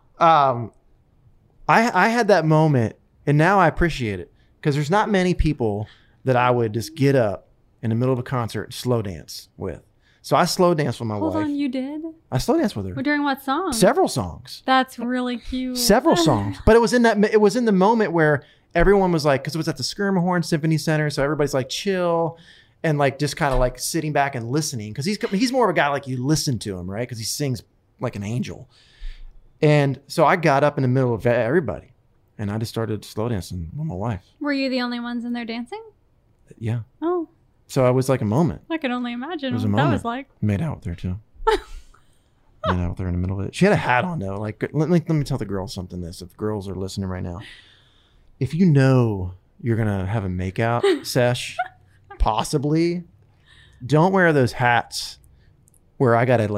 I had that moment, and now I appreciate it because there's not many people that I would just get up in the middle of a concert and slow dance with. So I slow danced with my wife. Hold on, you did? I slow danced with her. Well, during what song? Several songs. That's really cute. Several songs. But it was in the moment where everyone was like, because it was at the Skirmahorn Symphony Center, so everybody's like chill and like just kind of like sitting back and listening. Because he's more of a guy like you listen to him, right? Because he sings like an angel. And so I got up in the middle of everybody and I just started slow dancing with my wife. Were you the only ones in there dancing? Yeah. Oh, So I was like a moment. I can only imagine It was a what moment. that was like. Made out with her too. Made out with her in the middle of it. She had a hat on though. Like let me tell the girls something. If girls are listening right now, if you know you're gonna have a makeout sesh, possibly, don't wear those hats where I gotta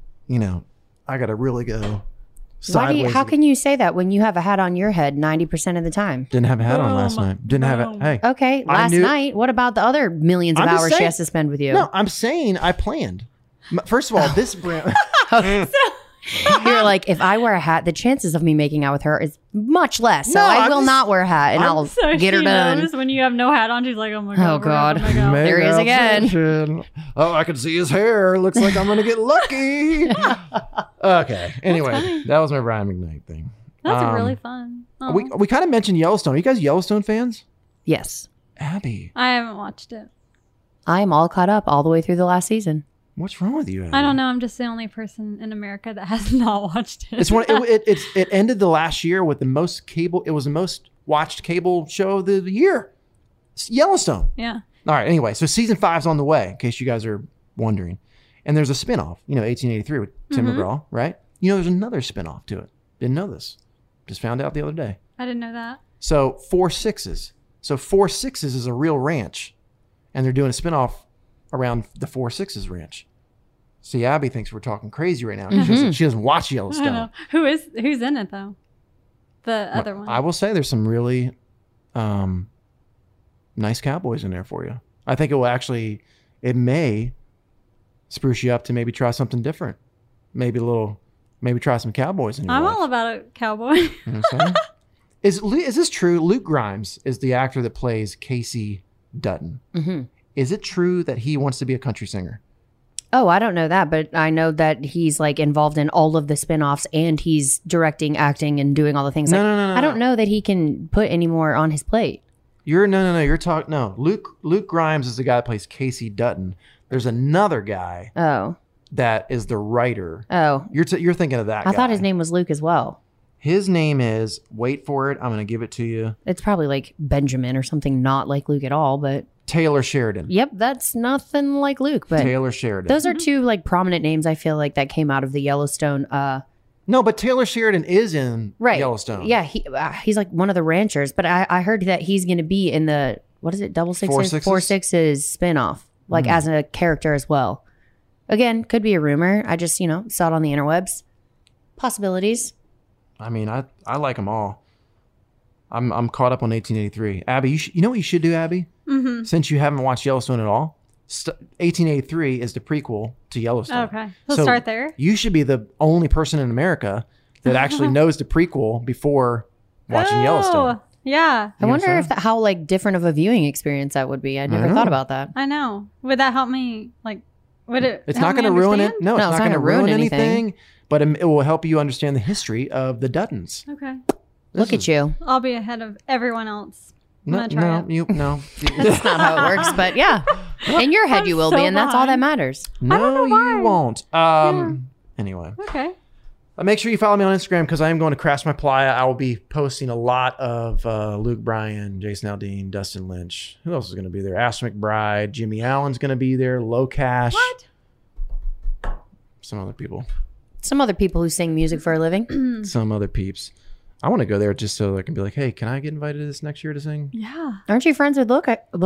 really go sideways. How can you say that when you have a hat on your head 90% of the time? Didn't have a hat on last night. Didn't have it. Hey. Okay, last night. What about the other millions of I'm just hours she saying- has to spend with you? No, I'm saying I planned. First of all, this brand. You're like, if I wear a hat, the chances of me making out with her is much less. So I will not wear a hat, and I'll So get her she done. knows when you have no hat on, she's like, oh my God. Oh, God. we're gonna make out. There he is Makeout again. session. Oh, I can see his hair. Looks like I'm gonna get lucky. Okay. Anyway, that was my Brian McKnight thing. That's really fun. Oh. We kind of mentioned Yellowstone. Are you guys Yellowstone fans? Yes. Abby, I haven't watched it. I am all caught up all the way through the last season. what's wrong with you, Abby? I don't know. I'm just the only person in America that has not watched it. It's one. It ended the last year with the most cable. It was the most watched cable show of the year. It's Yellowstone. Yeah. All right. Anyway, so season 5's on the way. In case you guys are wondering, and there's a spinoff. 1883 with Tim McGraw, right? There's another spinoff to it. Didn't know this. Just found out the other day. I didn't know that. So 4 Sixes. So 4 Sixes is a real ranch, and they're doing a spinoff around the 4 Sixes ranch. See, Abby thinks we're talking crazy right now. She doesn't watch I Yellowstone. don't know. Who's in it though? The other one. I will say there's some really nice cowboys in there for you. I think it may spruce you up to maybe try something different. Maybe try some cowboys in your I'm life. all about a cowboy. You know what I'm saying? Is this true? Luke Grimes is the actor that plays Casey Dutton. Mm-hmm. Is it true that he wants to be a country singer? Oh, I don't know that, but I know that he's like involved in all of the spinoffs and he's directing, acting, and doing all the things. No. I don't know that he can put any more on his plate. You're Luke Grimes is the guy that plays Casey Dutton. There's another guy. Oh. That is the writer. Oh. You're thinking of that guy. I thought his name was Luke as well. His name is, wait for it, I'm going to give it to you. It's probably like Benjamin or something not like Luke at all, but... Taylor Sheridan. Yep, that's nothing like Luke, but... Taylor Sheridan. Those are two like prominent names I feel like that came out of the Yellowstone... No, but Taylor Sheridan is in right. Yellowstone. Yeah, he's like one of the ranchers, but I heard that he's going to be in the, what is it, Double Sixes? 4 Sixes spinoff, like as a character as well. Again, could be a rumor. I just, saw it on the interwebs. Possibilities. I mean, I like them all. I'm caught up on 1883. Abby, you know what you should do, Abby? Mm-hmm. Since you haven't watched Yellowstone at all, 1883 is the prequel to Yellowstone. Okay, we'll start there. You should be the only person in America that actually knows the prequel before watching Yellowstone. Yeah. I wonder how like different of a viewing experience that would be. I never thought about that. I know. Would that help me? Like, would it? It's not going to ruin it. No, it's not going to ruin anything. But it will help you understand the history of the Duttons. Okay. Look at you. I'll be ahead of everyone else. No. That's not how it works, but yeah. In your head you will be, and that's all that matters. No, you won't. Anyway. Okay. Make sure you follow me on Instagram because I am going to Crash My Playa. I will be posting a lot of Luke Bryan, Jason Aldean, Dustin Lynch. Who else is going to be there? Ash McBride, Jimmy Allen's going to be there, Low Cash. What? Some other people. Some other people who sing music for a living. Some other peeps. I want to go there just so I can be like, hey, can I get invited to this next year to sing? Yeah. Aren't you friends with Luke?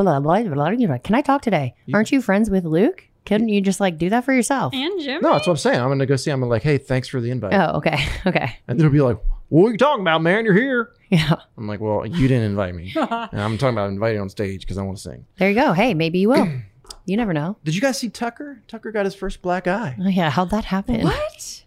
Can I talk today? Aren't you friends with Luke? Couldn't you just like do that for yourself? And Jimmy? No, that's what I'm saying. I'm going to go see him. I'm like, hey, thanks for the invite. Oh, okay. Okay. And they'll be like, what are you talking about, man? You're here. Yeah. I'm like, well, you didn't invite me. And I'm talking about inviting on stage because I want to sing. There you go. Hey, maybe you will. You never know. Did you guys see Tucker? Tucker got his first black eye. Oh, yeah. How'd that happen? What?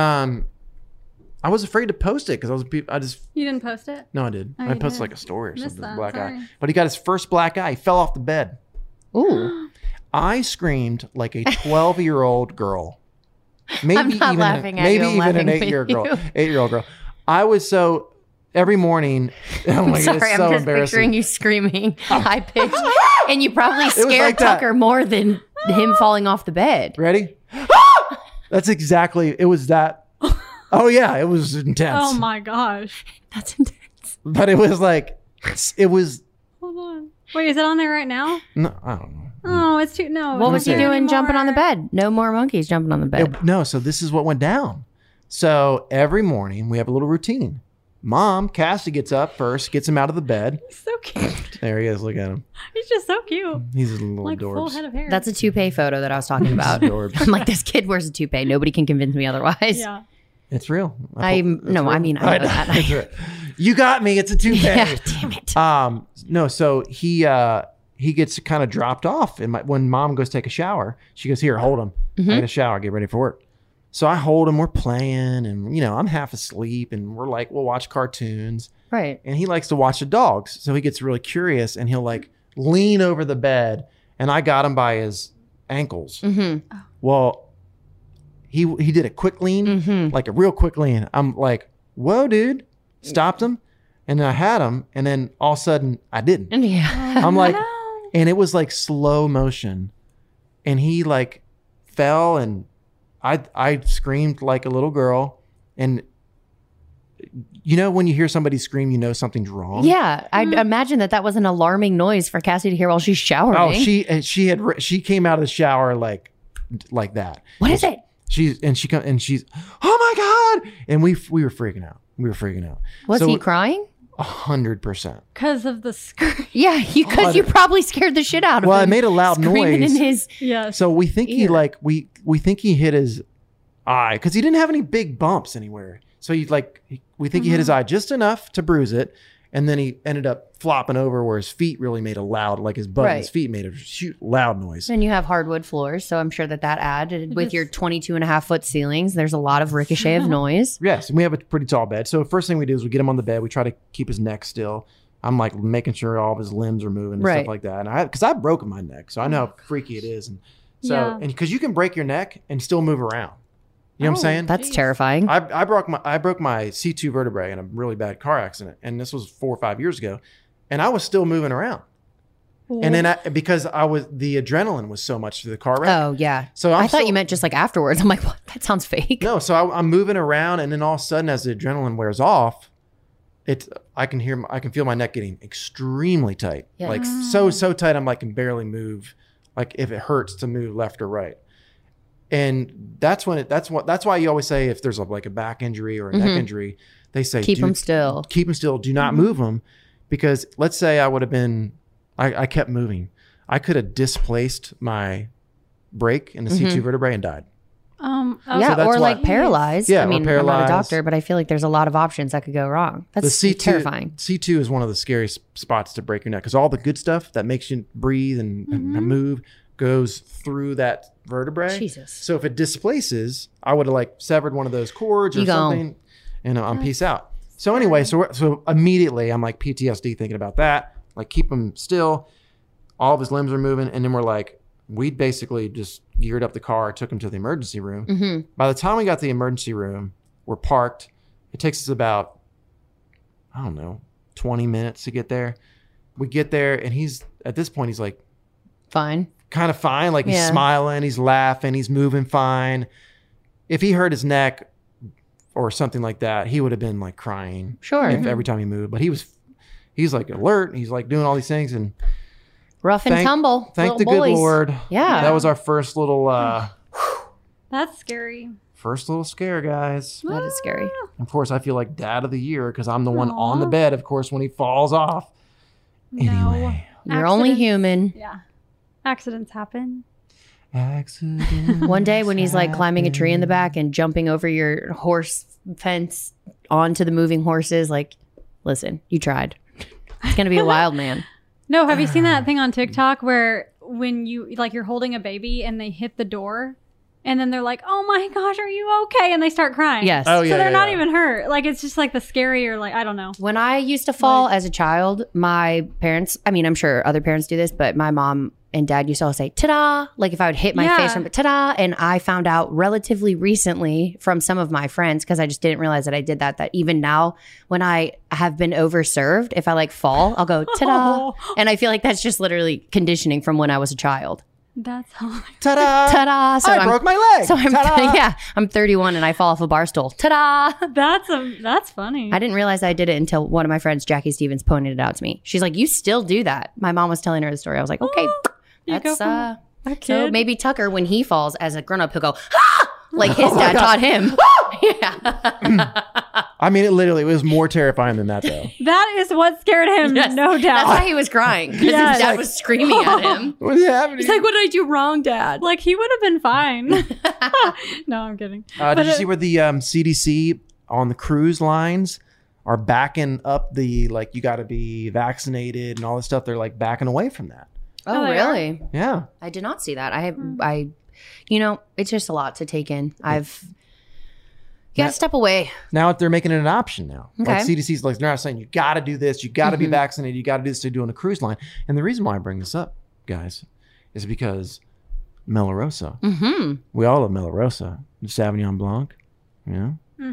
I was afraid to post it because You didn't post it? No, I did. Oh, I you posted did. like a story or Missed something. that. Black Sorry. eye. But he got his first black eye. He fell off the bed. Ooh. I screamed like a 12-year-old girl. Maybe I'm not even laughing at you, I'm an laughing 8-year-old girl. I was so every morning. Oh my God, Sorry, it's so I'm just embarrassing. picturing you screaming high pitched, and you probably was scared like that. Tucker more than him falling off the bed. Ready? That's exactly. It was that. Oh yeah, it was intense. Oh my gosh. That's intense. But it was like, it was. Hold on. Wait, is it on there right now? No, I don't know. Oh, it's too. No. What was he it's doing not jumping on the anymore. bed? No more monkeys jumping on the bed. No, so this is what went down. So every morning we have a little routine. Mom, Cassie gets up first, gets him out of the bed. He's so cute. There he is. Look at him. He's just so cute. He's a little Like full adorbs. head of hair. That's a toupee photo that I was talking about. Adorbs. I'm like, this kid wears a toupee. Nobody can convince me otherwise. Yeah. It's real. I know that. It's real. You got me. It's a toupee. Yeah, damn it. No, so he gets kind of dropped off, and when Mom goes take a shower, she goes, "Here, hold him. I got a shower. Get ready for work." So I hold him. We're playing, and I'm half asleep, and we're like, we'll watch cartoons, Right. and he likes to watch the dogs, so he gets really curious, and he'll like lean over the bed, and I got him by his ankles. Mm-hmm. Well, he did a quick lean, like a real quick lean. I'm like, whoa, dude. Stopped him. And then I had him. And then all of a sudden I didn't. Yeah. I'm like, and it was like slow motion. And he like fell, and I screamed like a little girl. And when you hear somebody scream, something's wrong. Yeah. I'd imagine that was an alarming noise for Cassie to hear while she's showering. Oh, she came out of the shower like that. What is it? She's, oh my God. And we were freaking out. Was he crying? 100%. Because of the scream. Yeah, because you probably scared the shit out of him. Well, it made a loud screaming noise. in his Yes. So we think we think he hit his eye because he didn't have any big bumps anywhere. So we think he hit his eye just enough to bruise it. And then he ended up flopping over where his feet really made a loud, like his butt and his feet made a loud noise. And you have hardwood floors, so I'm sure that added with your 22.5-foot ceilings. There's a lot of ricochet of noise. Yes, and we have a pretty tall bed. So first thing we do is we get him on the bed. We try to keep his neck still. I'm like making sure all of his limbs are moving and stuff like that. And because I've broken my neck, so I know how freaky it is. And So, Yeah. and because you can break your neck and still move around. You know what I'm saying? That's terrifying. I broke my C2 vertebrae in a really bad car accident, and this was 4 or 5 years ago, and I was still moving around. And then because the adrenaline was so much through the car wreck. Oh yeah. So I thought you meant just like afterwards. I'm like, what? That sounds fake. No, so I'm moving around, and then all of a sudden, as the adrenaline wears off, I can feel my neck getting extremely tight, Yeah. like so tight. I'm like can barely move, like if it hurts to move left or right. And that's why you always say if there's a back injury or a neck injury, they say Keep them still. Keep them still. Do not move them, because let's say I would have been, I kept moving, I could have displaced my brake in the C2 vertebrae and died. Yeah, that's or why- paralyzed. Yeah, I mean, or paralyzed. I'm not a doctor, but I feel like there's a lot of options that could go wrong. That's terrifying. C2 is one of the scariest spots to break your neck, because all the good stuff that makes you breathe and move goes through that vertebrae. Jesus. So if it displaces, I would have severed one of those cords or You gone. something, and I'm peace out. So anyway, so immediately I'm like PTSD thinking about that. Like, keep him still. All of his limbs are moving, and then we basically just geared up the car, took him to the emergency room. By the time we got to the emergency room, we're parked. It takes us about, 20 minutes to get there. We get there, and at this point, he's like, fine. Kind of fine. Like, he's smiling, he's laughing, he's moving fine. If he hurt his neck or something like that, he would have been crying. Sure. Every time he moved. But he's alert. He's doing all these things, and rough and tumble. Thank the little boys. good Lord. Yeah. That was our first little That's scary. scare, guys. That is scary. Of course, I feel like dad of the year because I'm the one on the bed, of course, when he falls off. Anyway. You're only human. Yeah. Accidents happen. Accidents. One day when he's climbing a tree in the back and jumping over your horse fence onto the moving horses, listen, you tried. It's going to be a wild man. No, have you seen that thing on TikTok where when you're holding a baby and they hit the door and then they're like, oh my gosh, are you okay? And they start crying. Yes. Oh, So yeah, they're yeah, not yeah. even hurt. It's just the scarier, I don't know. When I used to fall as a child, my parents, I'm sure other parents do this, but my mom and dad used to always say, ta-da, if I would hit my face from ta-da. And I found out relatively recently from some of my friends, because I just didn't realize that I did that even now when I have been overserved, if I fall, I'll go ta-da. And I feel like that's just literally conditioning from when I was a child. That's hilarious. Ta-da! Ta-da! So I broke my leg. So Ta-da! I'm 31 and I fall off a bar stool. Ta-da! That's funny. I didn't realize I did it until one of my friends, Jackie Stevens, pointed it out to me. She's like, you still do that. My mom was telling her the story. I was like, okay, that's a so kid. maybe Tucker, when he falls as a grown-up, he'll go, ah! Like his dad taught him. Yeah. It was more terrifying than that, though. That is what scared him, Yes. no doubt. That's why he was crying. Because Yes. his dad was screaming at him. What's happening? He's like, what did I do wrong, Dad? He would have been fine. No, I'm kidding. Did you see where the CDC on the cruise lines are backing up the, you got to be vaccinated and all this stuff? They're backing away from that. Oh, they really? Yeah. I did not see that. It's just a lot to take in. You got to step away. Now they're making it an option now. Okay. CDC's they're not saying you got to do this, you got to be vaccinated, you got to do this to do on a cruise line. And the reason why I bring this up, guys, is because Melorosa. We all love Melorosa. The Sauvignon Blanc. Yeah.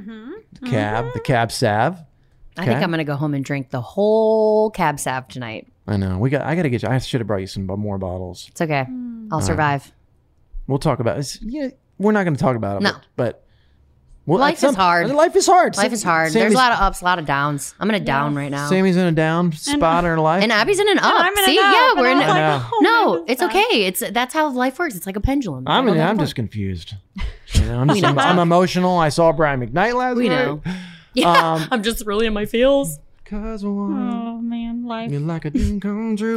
The Cab Sav. I think I'm going to go home and drink the whole Cab Sav tonight. I know. I got to get you. I should have brought you some more bottles. It's okay. I'll survive. We'll talk about it. Yeah, we're not going to talk about it. No. But Life is hard. Life is hard. Life is hard. There's a lot of ups, a lot of downs. I'm in a down right now. Sammy's in a down spot in her life. And Abby's in an up. I'm in an See? up, Yeah, and we're in I was like, know. oh, No, this is it's sad. okay. That's how life works. It's like a pendulum. I'm just confused. I'm emotional. I saw Brian McKnight last We night. know. Yeah, I'm just really in my feels. Cause Oh, man, life. you're like a dream come true.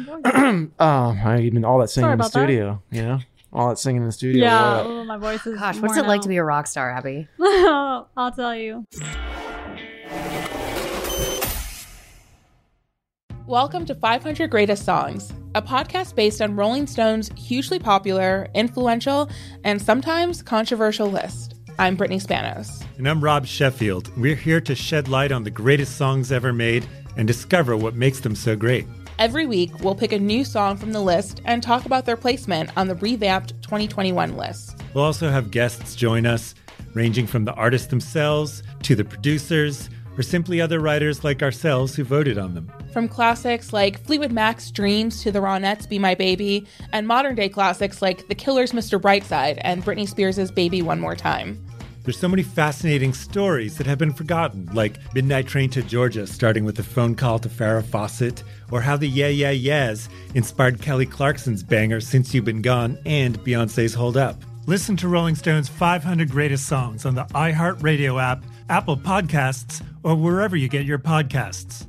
I even all that singing Sorry in the about that. studio. All that singing in the studio. Yeah, oh, my voice is Gosh, what's it like to be a rock star, Abby? I'll tell you. Welcome to 500 Greatest Songs, a podcast based on Rolling Stone's hugely popular, influential, and sometimes controversial list. I'm Brittany Spanos. And I'm Rob Sheffield. We're here to shed light on the greatest songs ever made and discover what makes them so great. Every week, we'll pick a new song from the list and talk about their placement on the revamped 2021 list. We'll also have guests join us, ranging from the artists themselves to the producers, or simply other writers like ourselves who voted on them. From classics like Fleetwood Mac's Dreams to the Ronettes' Be My Baby, and modern-day classics like The Killers' Mr. Brightside and Britney Spears' Baby One More Time. There's so many fascinating stories that have been forgotten, like Midnight Train to Georgia starting with a phone call to Farrah Fawcett, or how the Yeah Yeah Yeahs inspired Kelly Clarkson's banger Since You've Been Gone and Beyoncé's Hold Up. Listen to Rolling Stone's 500 Greatest Songs on the iHeartRadio app, Apple Podcasts, or wherever you get your podcasts.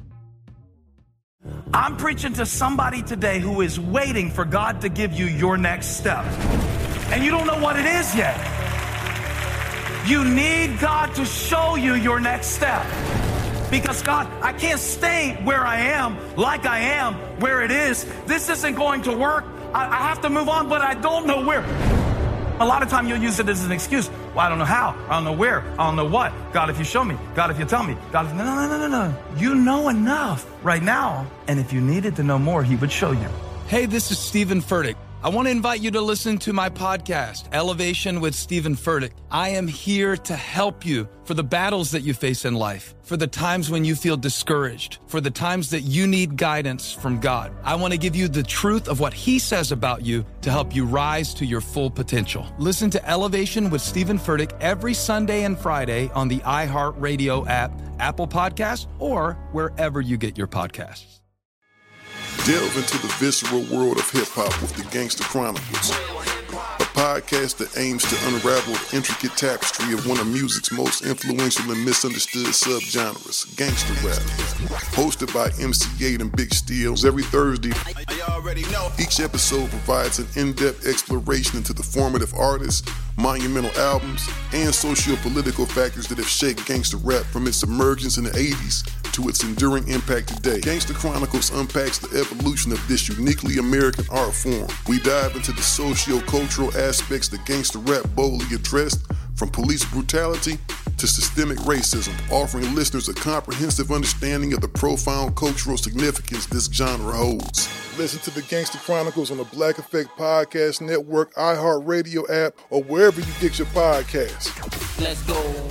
I'm preaching to somebody today who is waiting for God to give you your next step. And you don't know what it is yet. You need God to show you your next step. Because God, I can't stay where I am, like I am, where it is. This isn't going to work. I have to move on, but I don't know where. A lot of time you'll use it as an excuse. Well, I don't know how. I don't know where. I don't know what. God, if you show me. God, if you tell me. God, if... No. You know enough right now. And if you needed to know more, he would show you. Hey, this is Stephen Furtick. I want to invite you to listen to my podcast, Elevation with Stephen Furtick. I am here to help you for the battles that you face in life, for the times when you feel discouraged, for the times that you need guidance from God. I want to give you the truth of what he says about you to help you rise to your full potential. Listen to Elevation with Stephen Furtick every Sunday and Friday on the iHeartRadio app, Apple Podcasts, or wherever you get your podcasts. Delve into the visceral world of hip-hop with the Gangster Chronicles, a podcast that aims to unravel the intricate tapestry of one of music's most influential and misunderstood subgenres, gangster rap. Hosted by MC8 and Big Steels every Thursday, each episode provides an in-depth exploration into the formative artists, monumental albums, and socio-political factors that have shaped gangster rap from its emergence in the 80s to its enduring impact today. Gangster Chronicles unpacks the evolution of this uniquely American art form. We dive into the socio-cultural aspects that gangster rap boldly addressed, from police brutality to systemic racism, offering listeners a comprehensive understanding of the profound cultural significance this genre holds. Listen to the Gangster Chronicles on the Black Effect Podcast Network, iHeartRadio app, or wherever you get your podcasts. Let's go.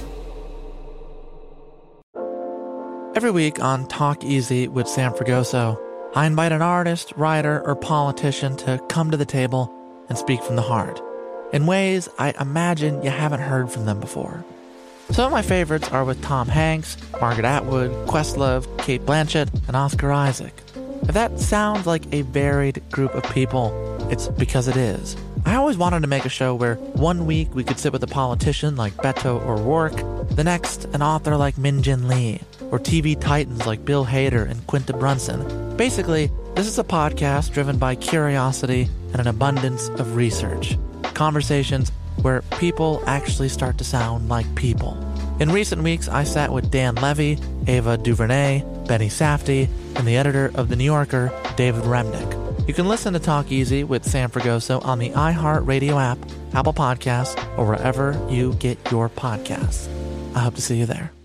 Every week on Talk Easy with Sam Fragoso, I invite an artist, writer, or politician to come to the table and speak from the heart in ways I imagine you haven't heard from them before. Some of my favorites are with Tom Hanks, Margaret Atwood, Questlove, Cate Blanchett, and Oscar Isaac. If that sounds like a varied group of people, it's because it is. I always wanted to make a show where one week we could sit with a politician like Beto O'Rourke, the next an author like Min Jin Lee, or TV titans like Bill Hader and Quinta Brunson. Basically, this is a podcast driven by curiosity and an abundance of research. Conversations where people actually start to sound like people. In recent weeks, I sat with Dan Levy, Ava DuVernay, Benny Safdie, and the editor of The New Yorker, David Remnick. You can listen to Talk Easy with Sam Fragoso on the iHeartRadio app, Apple Podcasts, or wherever you get your podcasts. I hope to see you there.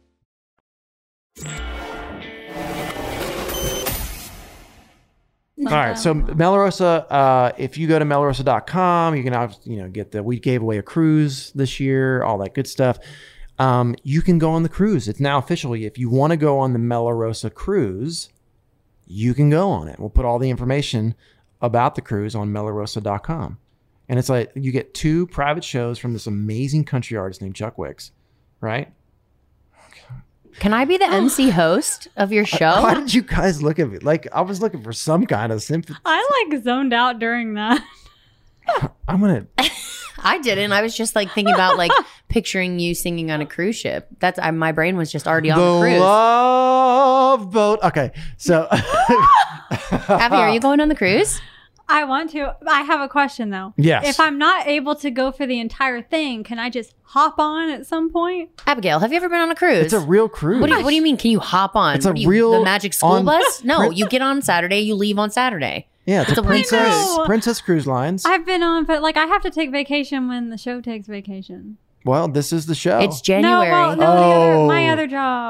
All right, so Melorosa, if you go to melorosa.com, you can get we gave away a cruise this year, all that good stuff. You can go on the cruise. It's now official. If you want to go on the Melorosa cruise, you can go on it. We'll put all the information about the cruise on melorosa.com. And it's like you get 2 private shows from this amazing country artist named Chuck Wicks, right? Can I be the MC host of your show? Why did you guys look at me? Like, I was looking for some kind of sympathy. I zoned out during that. I'm going to... I didn't. I was just thinking about picturing you singing on a cruise ship. My brain was just already on the cruise. Love boat. Okay, so... Abby, are you going on the cruise? I want to. I have a question though. Yes. If I'm not able to go for the entire thing, can I just hop on at some point? Abigail, have you ever been on a cruise? It's a real cruise. What do you mean? Can you hop on? It's the Magic School Bus? No, you get on Saturday, you leave on Saturday. Yeah, it's a Princess Cruise Lines. I've been on, but I have to take vacation when the show takes vacation. Well, this is the show. It's January. No, my other job.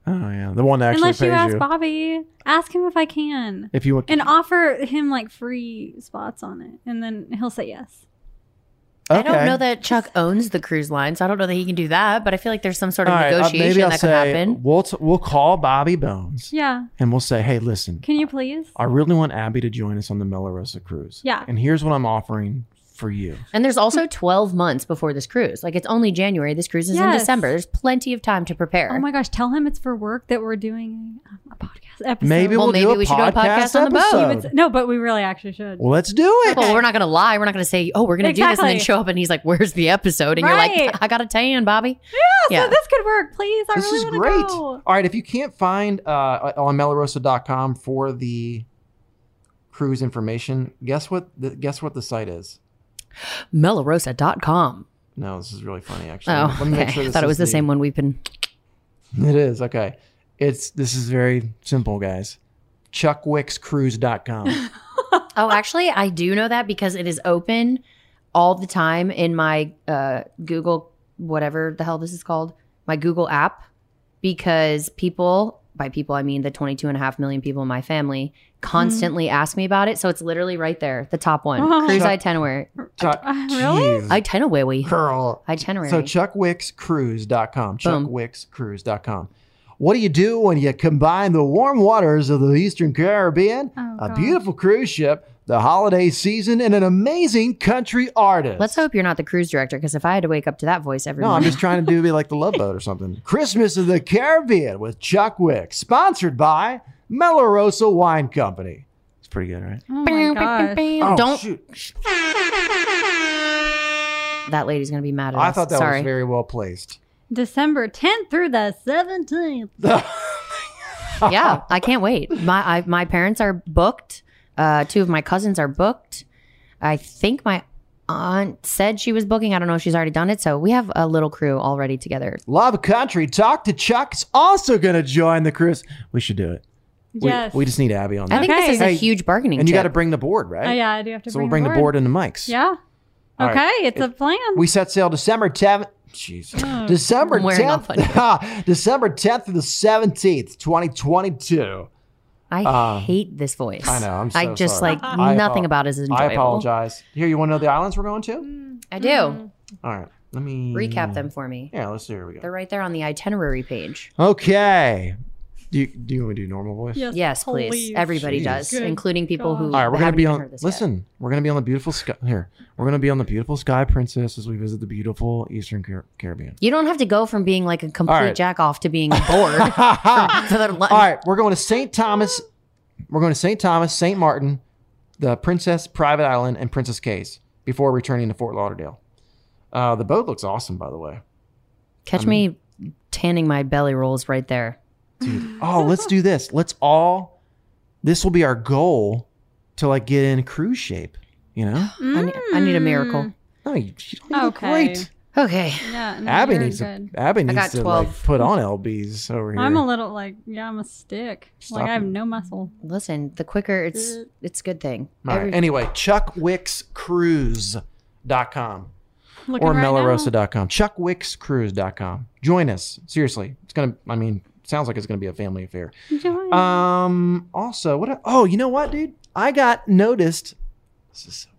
Oh yeah, the one that actually Unless pays you ask you. Bobby, ask him if I can. If you and offer him like free spots on it, and then he'll say yes. I don't know that Chuck owns the cruise line, so I don't know that he can do that. But I feel like there's some sort of All right, negotiation maybe I'll that could say, happen. We'll call Bobby Bones. Yeah. And we'll say, hey, listen. Can you please? I really want Abby to join us on the Melorosa cruise. Yeah. And here's what I'm offering for you. And there's also 12 months before this cruise. Like, it's only January. This cruise is in Yes. December. There's plenty of time to prepare. Oh my gosh, tell him it's for work that we're doing a podcast episode. Maybe we'll do a we should do a podcast on the episode. boat. No, but we really actually should. Well, let's do it. Well, we're not going to lie. We're not going to say, oh, we're going to do this and then Exactly. show up and he's like, where's the episode? And you're Right. like, I got a tan, Bobby. Yeah, so this could work. Please, I This really is want to great. go. All right, if you can't find on melorosa.com for the cruise information, guess what the site is? Melorosa.com. No, this is really funny actually. Oh, Let me make okay. sure I this thought it is was the same one we've been. It is. Okay. This is very simple, guys. chuckwickscruise.com. Oh, actually, I do know that because it is open all the time in my Google, whatever the hell this is called, my Google app, because by people, I mean the 22.5 million people in my family, constantly ask me about it. So it's literally right there, the top one. Oh. Cruise Chuck- itinerary. Really? Jeez. Itinerary. Girl. Itinerary. So chuckwickscruise.com. Boom. Chuckwickscruise.com. What do you do when you combine the warm waters of the Eastern Caribbean, a beautiful cruise ship, the holiday season, and an amazing country artist? Let's hope you're not the cruise director, because if I had to wake up to that voice every No, I'm morning. just trying to be like the Love Boat or something. Christmas of the Caribbean with Chuck Wicks, sponsored by Melorosa Wine Company. It's pretty good, right? Oh my gosh. Oh, Don't. shoot. That lady's going to be mad at us. I thought that Sorry. was very well placed. December 10th through the 17th. Yeah, I can't wait. My parents are booked. 2 of my cousins are booked. I think my aunt said she was booking. I don't know if she's already done it. So we have a little crew already together. Love Country. Talk to Chuck's also going to join the cruise. We should do it. Yes. We just need Abby on that. I think this is Hey, a huge bargaining And you chip. got to bring the board, right? Oh, yeah, I do have to So we'll bring the board and the mics. Yeah. All Okay, right. it's a plan. We set sail December 10th. Jeez. Oh. December We're not 10th. December 10th through the 17th, 2022. I hate this voice. I know. I'm so I just sorry. like nothing about it is enjoyable. I apologize. Here, you want to know the islands we're going to? I do. All right. Let me Recap them for me. Yeah, let's see. Here we go. They're right there on the itinerary page. Okay. Do you want to do normal voice? Yes, please. Everybody Jeez. does, Good including people who All right, we're gonna haven't be even on. heard this yet. Listen, we're gonna be on the beautiful sky. Here, we're gonna be on the beautiful Sky Princess as we visit the beautiful Eastern Caribbean. You don't have to go from being like a complete All right. jack off to being bored. All All right, we're going to St. Thomas. We're going to St. Thomas, St. Martin, the Princess Private Island, and Princess Cayce before returning to Fort Lauderdale. The boat looks awesome, by the way. Catch me tanning my belly rolls right there. Dude. Oh, let's do this. This will be our goal to like get in cruise shape, you know? I need a miracle. No, you don't look Okay. great. Okay. Yeah, no, Abby you're needs good. Abby got needs to 12. like put on LBs over here. I'm a little like, I'm a stick. Stop like I have it. no muscle. Listen, the quicker it's a good thing. All right. Anyway, chuckwickscruise.com Looking or right melorosa.com. chuckwickscruise.com. Join us. Seriously. Sounds like it's going to be a family affair. Join. Also, you know what, dude? I got noticed. This is so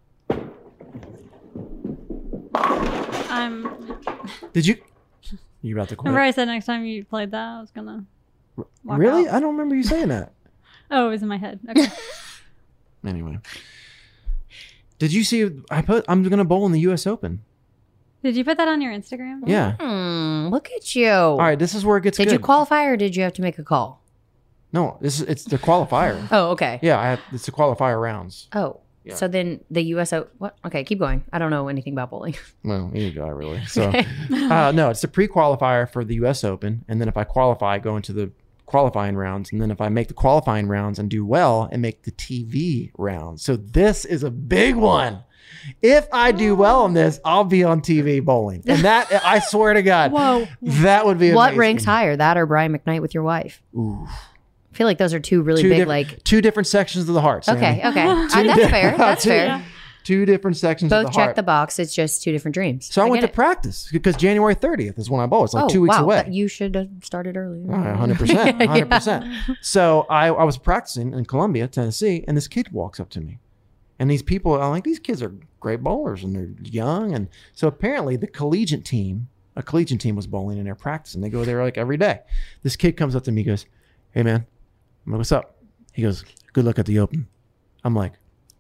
Did you about to quit? Remember I said next time you played that, I was gonna walk Really? out? I don't remember you saying that. Oh, it was in my head. Okay. Anyway. Did you see I'm going to bowl in the US Open. Did you put that on your Instagram? Yeah. Look at you. All right, this is where it gets Did good. you qualify or did you have to make a call? No, it's the qualifier. Oh, okay. Yeah, it's the qualifier rounds. Oh, Yeah. so then the USO. What? Okay, keep going. I don't know anything about bowling. Well, you got really. So, Okay. no, it's the pre-qualifier for the U.S. Open, and then if I qualify, I go into the qualifying rounds, and then if I make the qualifying rounds and do well, and make the TV rounds. So this is a big one. If I do well on this, I'll be on TV bowling, and that I swear to God, Whoa, that would be what amazing. ranks higher, that or Brian McKnight with your wife? Ooh. I feel like those are two really Two big, different- like. two different sections of the heart. Sammy. Okay, okay. That's fair. That's fair. Two different sections of Both the heart. check the box. It's just two different dreams. So I went to get it. practice because January 30th is when I bowl. It's like 2 weeks wow. away. You should have started earlier. 100%. 100%. So I was practicing in Columbia, Tennessee, and this kid walks up to me. And these people, I'm like, these kids are great bowlers and they're young. And so apparently a collegiate team was bowling in their practice and they go there like every day. This kid comes up to me, goes, hey man, I'm like, what's up? He goes, good luck at the Open. I'm like,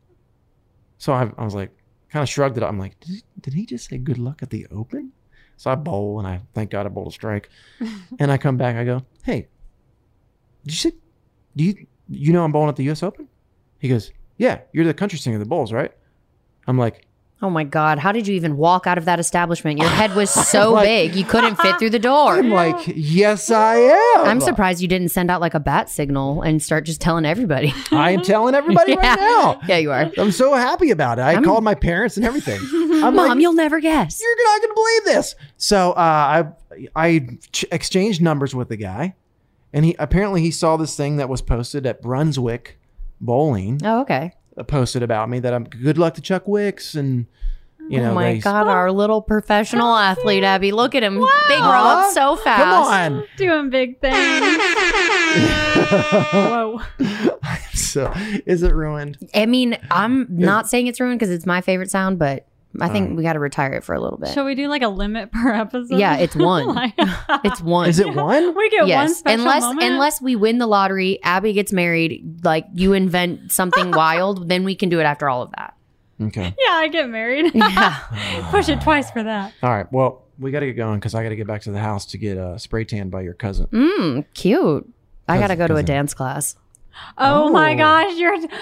so I was like, kind of shrugged it up. I'm like, did he just say good luck at the Open? So I bowl and I thank God I bowled a strike. And I come back, I go, hey, do you know I'm bowling at the US Open? He goes, yeah, you're the country singer that bowls, right? I'm like, oh my God, how did you even walk out of that establishment? Your head was so big, you couldn't fit through the door. I'm like, yes, I am. I'm surprised you didn't send out like a bat signal and start just telling everybody. I am telling everybody right now. Yeah, you are. I'm so happy about it. I called my parents and everything. I'm Mom, like, you'll never guess. you're not going to believe this. So I exchanged numbers with the guy, and he saw this thing that was posted at Brunswick Bowling. Oh, okay. Posted about me that I'm good luck to Chuck Wicks and oh my God, our little professional athlete, Abby. Look at him. They grow up so fast. Come on. Doing big things. Whoa. So is it ruined? I mean, I'm not saying it's ruined because it's my favorite sound, but I think we got to retire it for a little bit. Shall we do like a limit per episode? Yeah, it's one. It's one. Is it one? We get one special moment? Unless we win the lottery, Abby gets married, like you invent something wild, then we can do it after all of that. Okay. Yeah, I get married. Yeah. Push it twice for that. All right. Well, we got to get going because I got to get back to the house to get spray tanned by your cousin. Cute. I got to go to a Cousin. dance class. Oh my gosh,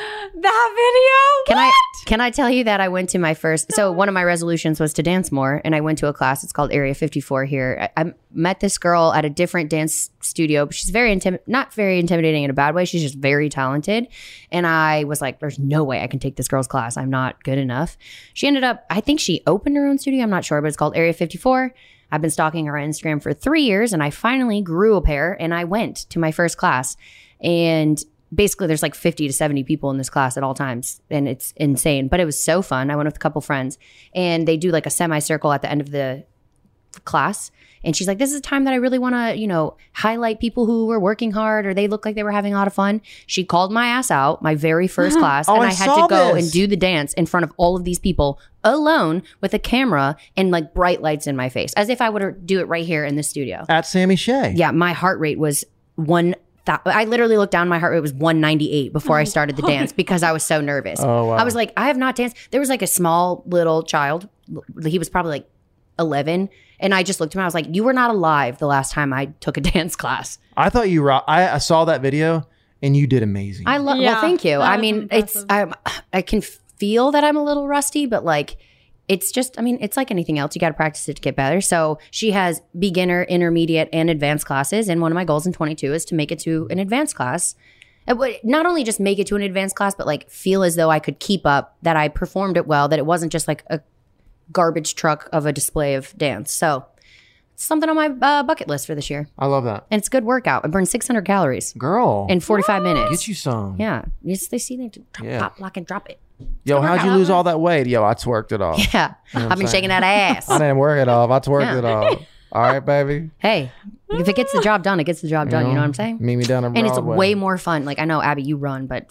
that video. Can I tell you that I went to my first, so one of my resolutions was to dance more, and I went to a class. It's called Area 54 here. I met this girl at a different dance studio, but she's not very intimidating in a bad way. She's just very talented. And I was like, there's no way I can take this girl's class. I'm not good enough. She ended up, I think she opened her own studio. I'm not sure, but it's called Area 54. I've been stalking her on Instagram for 3 years, and I finally grew a pair, and I went to my first class. And basically there's like 50 to 70 people in this class at all times, and it's insane, but it was so fun. I went with a couple friends, and they do like a semicircle at the end of the class, and she's like, this is a time that I really want to, highlight people who were working hard or they look like they were having a lot of fun. She called my ass out, my very first class, and I had to go and do the dance in front of all of these people alone with a camera and like bright lights in my face, as if I would do it right here in the studio at Sammy Shea. Yeah, my heart rate was I literally looked down. My heart rate was 198 before I started the dance because I was so nervous. Oh, wow. I was like, I have not danced. There was like a small little child. He was probably like 11. And I just looked at him. I was like, you were not alive the last time I took a dance class. I thought you were. I saw that video and you did amazing. Well, thank you. I mean, I can feel that I'm a little rusty, but like, it's just, it's like anything else. You got to practice it to get better. So she has beginner, intermediate, and advanced classes. And one of my goals in 22 is to make it to an advanced class. Not only just make it to an advanced class, but like feel as though I could keep up, that I performed it well, that it wasn't just like a garbage truck of a display of dance. So it's something on my bucket list for this year. I love that. And it's a good workout. I burned 600 calories. Girl. In 45 minutes. Get you some. Yeah. Yes, they see they pop, lock, and drop it. Yo, how'd you lose all that weight? Yo, I twerked it off. Yeah. You know what I've been I'm shaking that ass. I didn't work it off. I twerked it off. All right, baby. Hey, if it gets the job done, it gets the job done. You know what I'm saying? Meet me down on And Broadway. it's way more fun. Like, I know, Abby, you run, but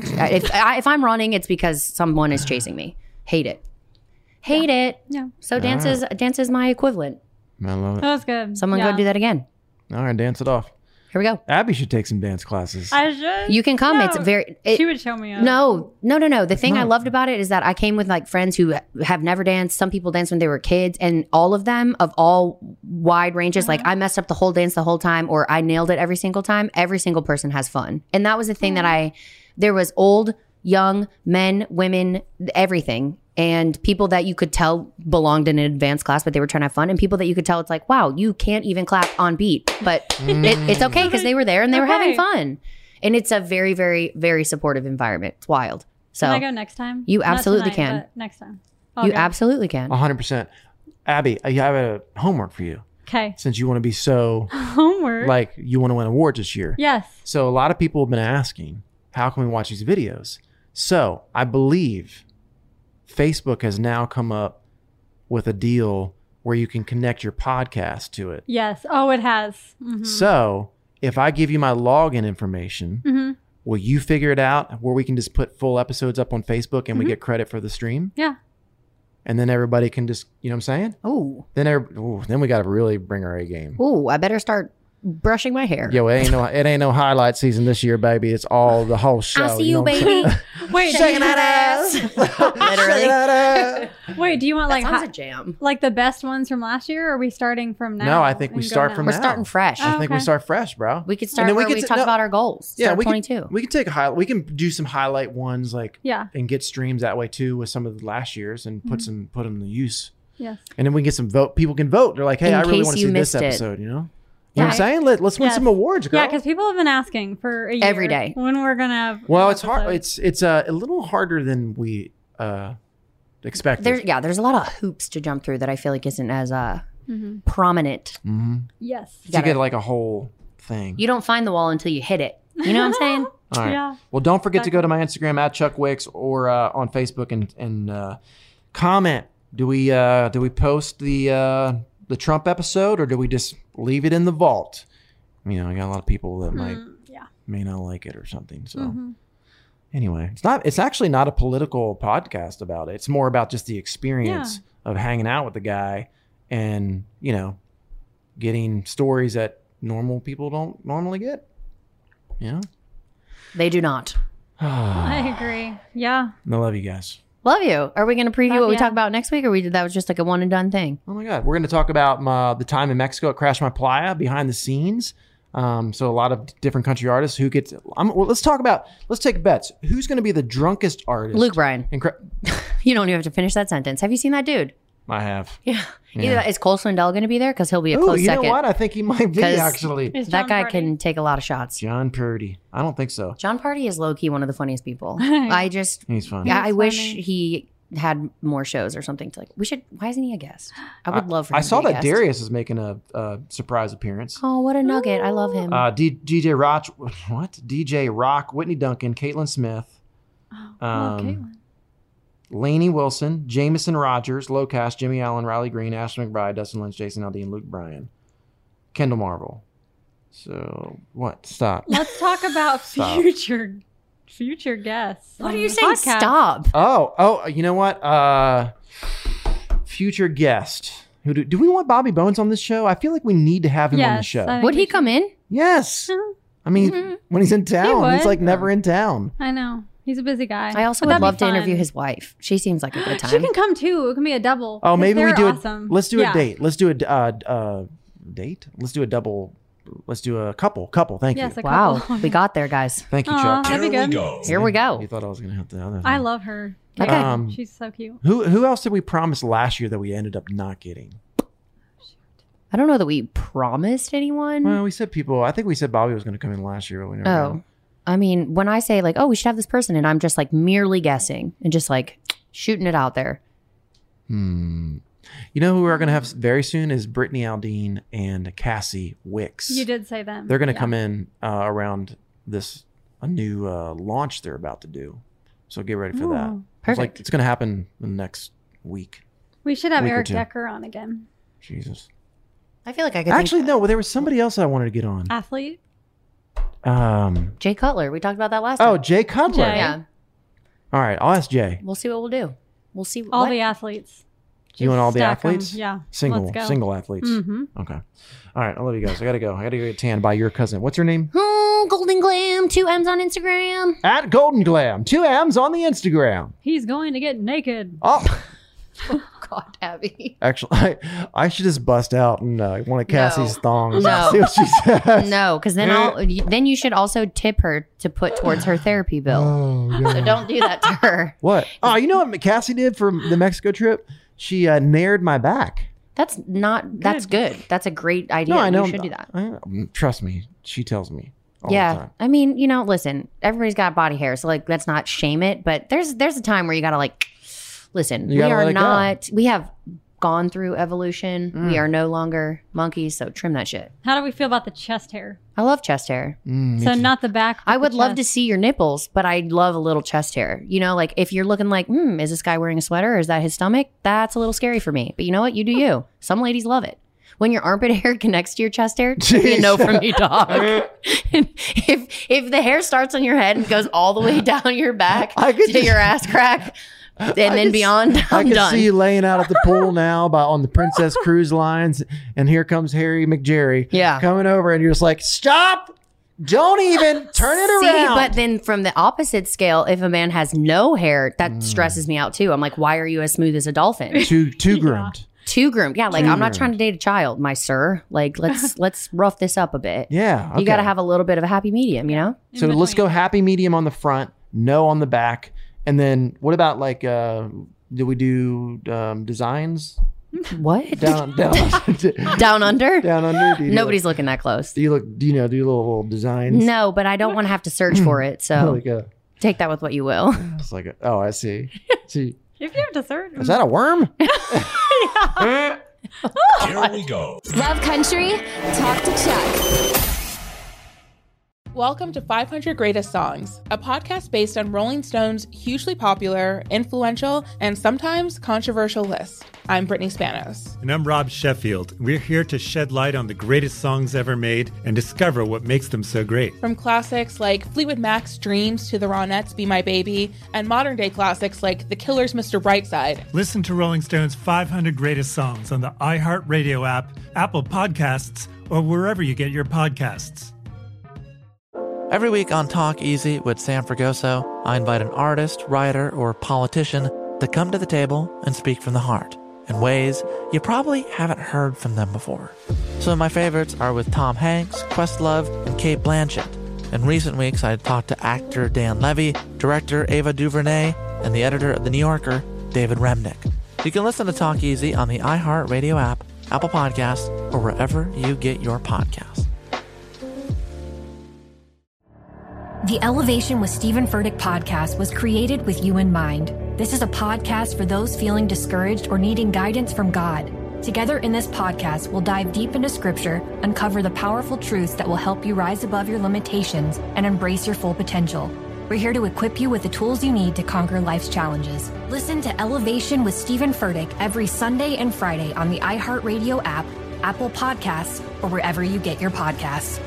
if I'm running, it's because someone is chasing me. Hate it. Hate it. Yeah. So dance is my equivalent. I love it. That was good. Someone go do that again. All right, dance it off. Here we go. Abby should take some dance classes. I should. You can come. No, It's she would show me up. No. The thing I loved about it is that I came with like friends who have never danced. Some people danced when they were kids, and all of them of all wide ranges. Like I messed up the whole dance the whole time, or I nailed it every single time. Every single person has fun. And that was the thing that there was old, young, men, women, everything. And people that you could tell belonged in an advanced class, but they were trying to have fun. And people that you could tell, it's like, wow, you can't even clap on beat. But it's okay because they were there and they were having fun. And it's a very, very, very supportive environment. It's wild. So Can I go next time? You Not absolutely tonight, can. but next time. You absolutely can. 100%. Abby, I have a homework for you. Okay. Since you want to be so Homework. like you want to win awards this year. Yes. So a lot of people have been asking, how can we watch these videos? So I believe Facebook has now come up with a deal where you can connect your podcast to it. Yes. Oh, it has. Mm-hmm. So if I give you my login information, Mm-hmm. will you figure it out where we can just put full episodes up on Facebook and we Mhm. get credit for the stream? Yeah. And then everybody can just, you know what I'm saying? Ooh. Then we got to really bring our A game. Ooh, I better start brushing my hair. Yo, it ain't no highlight season this year, baby. It's all the whole show. I see you, know what I'm baby. saying? Wait, Shaking that ass. Literally. Wait, do you want That like sounds a jam. like the best ones from last year, or are we starting from now? No, I think we and start go from now? now. We're starting fresh. I think we okay. start fresh, bro. We could And start then where we get to- talk no. about our goals. Yeah, Start we 22. can take a highlight. We can do some highlight ones like Yeah. and get streams that way too with some of the last years and put them to use. Yes. And then we can get some vote. People can vote. They're like, hey, In I really case want to you see this missed it. episode. You know. You know what I'm Yeah. saying? Let's win Yes. some awards, girl. Yeah, because people have been asking for a year Every day. when we're gonna have. Well, an it's hard. episode. It's a little harder than we expected. There's a lot of hoops to jump through that I feel like isn't as Mhm. prominent. Mm-hmm. Yes. To get like a whole thing. You don't find the wall until you hit it. You know what I'm saying? All right. Yeah. Well, don't forget to go to my Instagram at Chuck Wicks or on Facebook and comment. Do we post the Trump episode or do we just leave it in the vault? You know, I got a lot of people that may not like it or something. So Mhm. anyway, it's actually not a political podcast about it. It's more about just the experience of hanging out with the guy and, you know, getting stories that normal people don't normally get. You know? They do not. I agree. Yeah. I love you guys. Love you. Are we going to preview Love what we ya. talk about next week, or that was just like a one and done thing? Oh my God. We're going to talk about the time in Mexico at Crash My Playa behind the scenes. So a lot of different country artists who get. Let's take bets. Who's going to be the drunkest artist? Luke Bryan. You don't even have to finish that sentence. Have you seen that dude? I have. Yeah. Either that, is Cole Swindell going to be there? Because he'll be a Oh, close you second. know what? I think he might be 'Cause actually. That guy can take a lot of shots. John Purdy. I don't think so. John Party is low key one of the funniest people. He's funny. Yeah, I He's wish funny. he had more shows or something to like. Why isn't he a guest? I would love for him I saw to be a that guest. Darius is making a surprise appearance. Oh, what a nugget! I love him. DJ Rock, DJ Rock, Whitney Duncan, Caitlin Smith, Caitlin. Lainey Wilson, Jameson Rogers, Locast, Jimmy Allen, Riley Green, Ashley McBride, Dustin Lynch, Jason Aldean, Luke Bryan, Kendall Marvel. So what? Stop. Let's talk about Stop. future guests. What on are you the saying? podcast. Stop. Oh, you know what? Future guest. Who do we want Bobby Bones on this show? I feel like we need to have him on the Yes, show. I think Would we he come in? Yes. I mean, when he's in town, he's would. like never in town. I know. He's a busy guy. I also But would that'd be love to fun. interview his wife. She seems like a good time. She can come too. It can be a double. Oh, 'cause maybe we they're do awesome. it. Let's do Yeah. a date. Let's do a date. Let's do a double. Let's do a couple. Thank Yes, you. a Wow, couple. we got there, guys. Thank you, Aw, Chuck. that'd be good. Here we go. You thought I was gonna have the other. I thing. love her. Okay. Yeah, she's so cute. Who else did we promise last year that we ended up not getting? I don't know that we promised anyone. Well, we said people. I think we said Bobby was going to come in last year, but we never. got Oh, him. I mean, when I say like, oh, we should have this person, and I'm just like merely guessing and just like shooting it out there. You know who we're going to have very soon is Brittany Aldean and Cassie Wicks. You did say them. They're going to Yeah. come in around a new launch they're about to do. So get ready for that. Ooh. Perfect. It's going to happen in the next week. We should have Week or Eric two. Decker on again. Jesus. I feel like I could Actually, no. There was somebody else I wanted to get on. Athlete. Jay Cutler. We talked about that last Oh, time. Jay Cutler. Jay. Yeah. All right, I'll ask Jay. We'll see what we'll do. We'll see. All what? the athletes. You want all the stack 'em. athletes? Yeah. Single Let's go. athletes. Mm-hmm. Okay. All right, I love you guys. I gotta go. I gotta go get tan by your cousin. What's her name? Golden Glam, 2 M's on Instagram. At Golden Glam. 2 M's on the Instagram. He's going to get naked. Oh, God, Abby. actually, I should just bust out and one of Cassie's thongs. No. See what she says. No, because then you should also tip her to put towards her therapy bill. Oh, So don't do that to her. What? Oh, you know what Cassie did for the Mexico trip? She nared my back. That's good. That's a great idea. No, I know. You should do that. Trust me. She tells me all the Yeah. time. I mean, listen, everybody's got body hair. So like, let's not shame it. But there's a time where you got to like, listen, You gotta let it go. we have gone through evolution. We are no longer monkeys, so trim that shit. How do we feel about the chest hair? I love chest hair. So not the back. I would love to see your nipples, but I love a little chest hair. You know, like if you're looking like, is this guy wearing a sweater or is that his stomach? That's a little scary for me. But you know what? You do you. Some ladies love it. When your armpit hair connects to your chest hair, it's a no from me, dog. if the hair starts on your head and goes all the way down your back to your ass crack, and then beyond, I'm done. I can see you laying out at the pool now on the Princess Cruise Lines, and here comes Harry McJerry coming over, and you're just like, stop! Don't even turn it around. But then from the opposite scale, if a man has no hair, that stresses me out too. I'm like, why are you as smooth as a dolphin? Too groomed. Too groomed. Yeah, like I'm not trying to date a child, my sir. Like let's rough this up a bit. Yeah. Okay. You got to have a little bit of a happy medium, you know? So let's go happy medium on the front, no on the back. And then what about like do we do designs? What? Down Down under? Down under. Nobody's looking that close. Do you little designs? No, but I don't want to have to search for it. So take that with what you will. It's like I see. See. If you have to search. Is that a worm? Here we go. Love country? Talk to Chuck. Welcome to 500 Greatest Songs, a podcast based on Rolling Stone's hugely popular, influential, and sometimes controversial list. I'm Brittany Spanos. And I'm Rob Sheffield. We're here to shed light on the greatest songs ever made and discover what makes them so great. From classics like Fleetwood Mac's Dreams to the Ronettes' Be My Baby, and modern-day classics like The Killer's Mr. Brightside. Listen to Rolling Stone's 500 Greatest Songs on the iHeartRadio app, Apple Podcasts, or wherever you get your podcasts. Every week on Talk Easy with Sam Fragoso, I invite an artist, writer, or politician to come to the table and speak from the heart in ways you probably haven't heard from them before. Some of my favorites are with Tom Hanks, Questlove, and Cate Blanchett. In recent weeks, I talked to actor Dan Levy, director Ava DuVernay, and the editor of The New Yorker, David Remnick. You can listen to Talk Easy on the iHeartRadio app, Apple Podcasts, or wherever you get your podcasts. The Elevation with Stephen Furtick podcast was created with you in mind. This is a podcast for those feeling discouraged or needing guidance from God. Together in this podcast, we'll dive deep into scripture, uncover the powerful truths that will help you rise above your limitations and embrace your full potential. We're here to equip you with the tools you need to conquer life's challenges. Listen to Elevation with Stephen Furtick every Sunday and Friday on the iHeartRadio app, Apple Podcasts, or wherever you get your podcasts.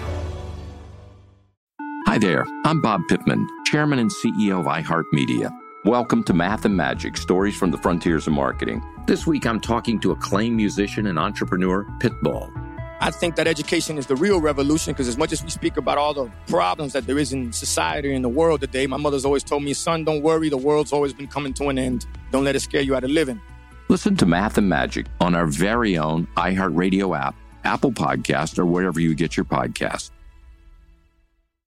Hi there, I'm Bob Pittman, Chairman and CEO of iHeartMedia. Welcome to Math and Magic, Stories from the Frontiers of Marketing. This week I'm talking to acclaimed musician and entrepreneur, Pitbull. I think that education is the real revolution because as much as we speak about all the problems that there is in society and the world today, my mother's always told me, son, don't worry, the world's always been coming to an end. Don't let it scare you out of living. Listen to Math and Magic on our very own iHeartRadio app, Apple Podcast, or wherever you get your podcasts.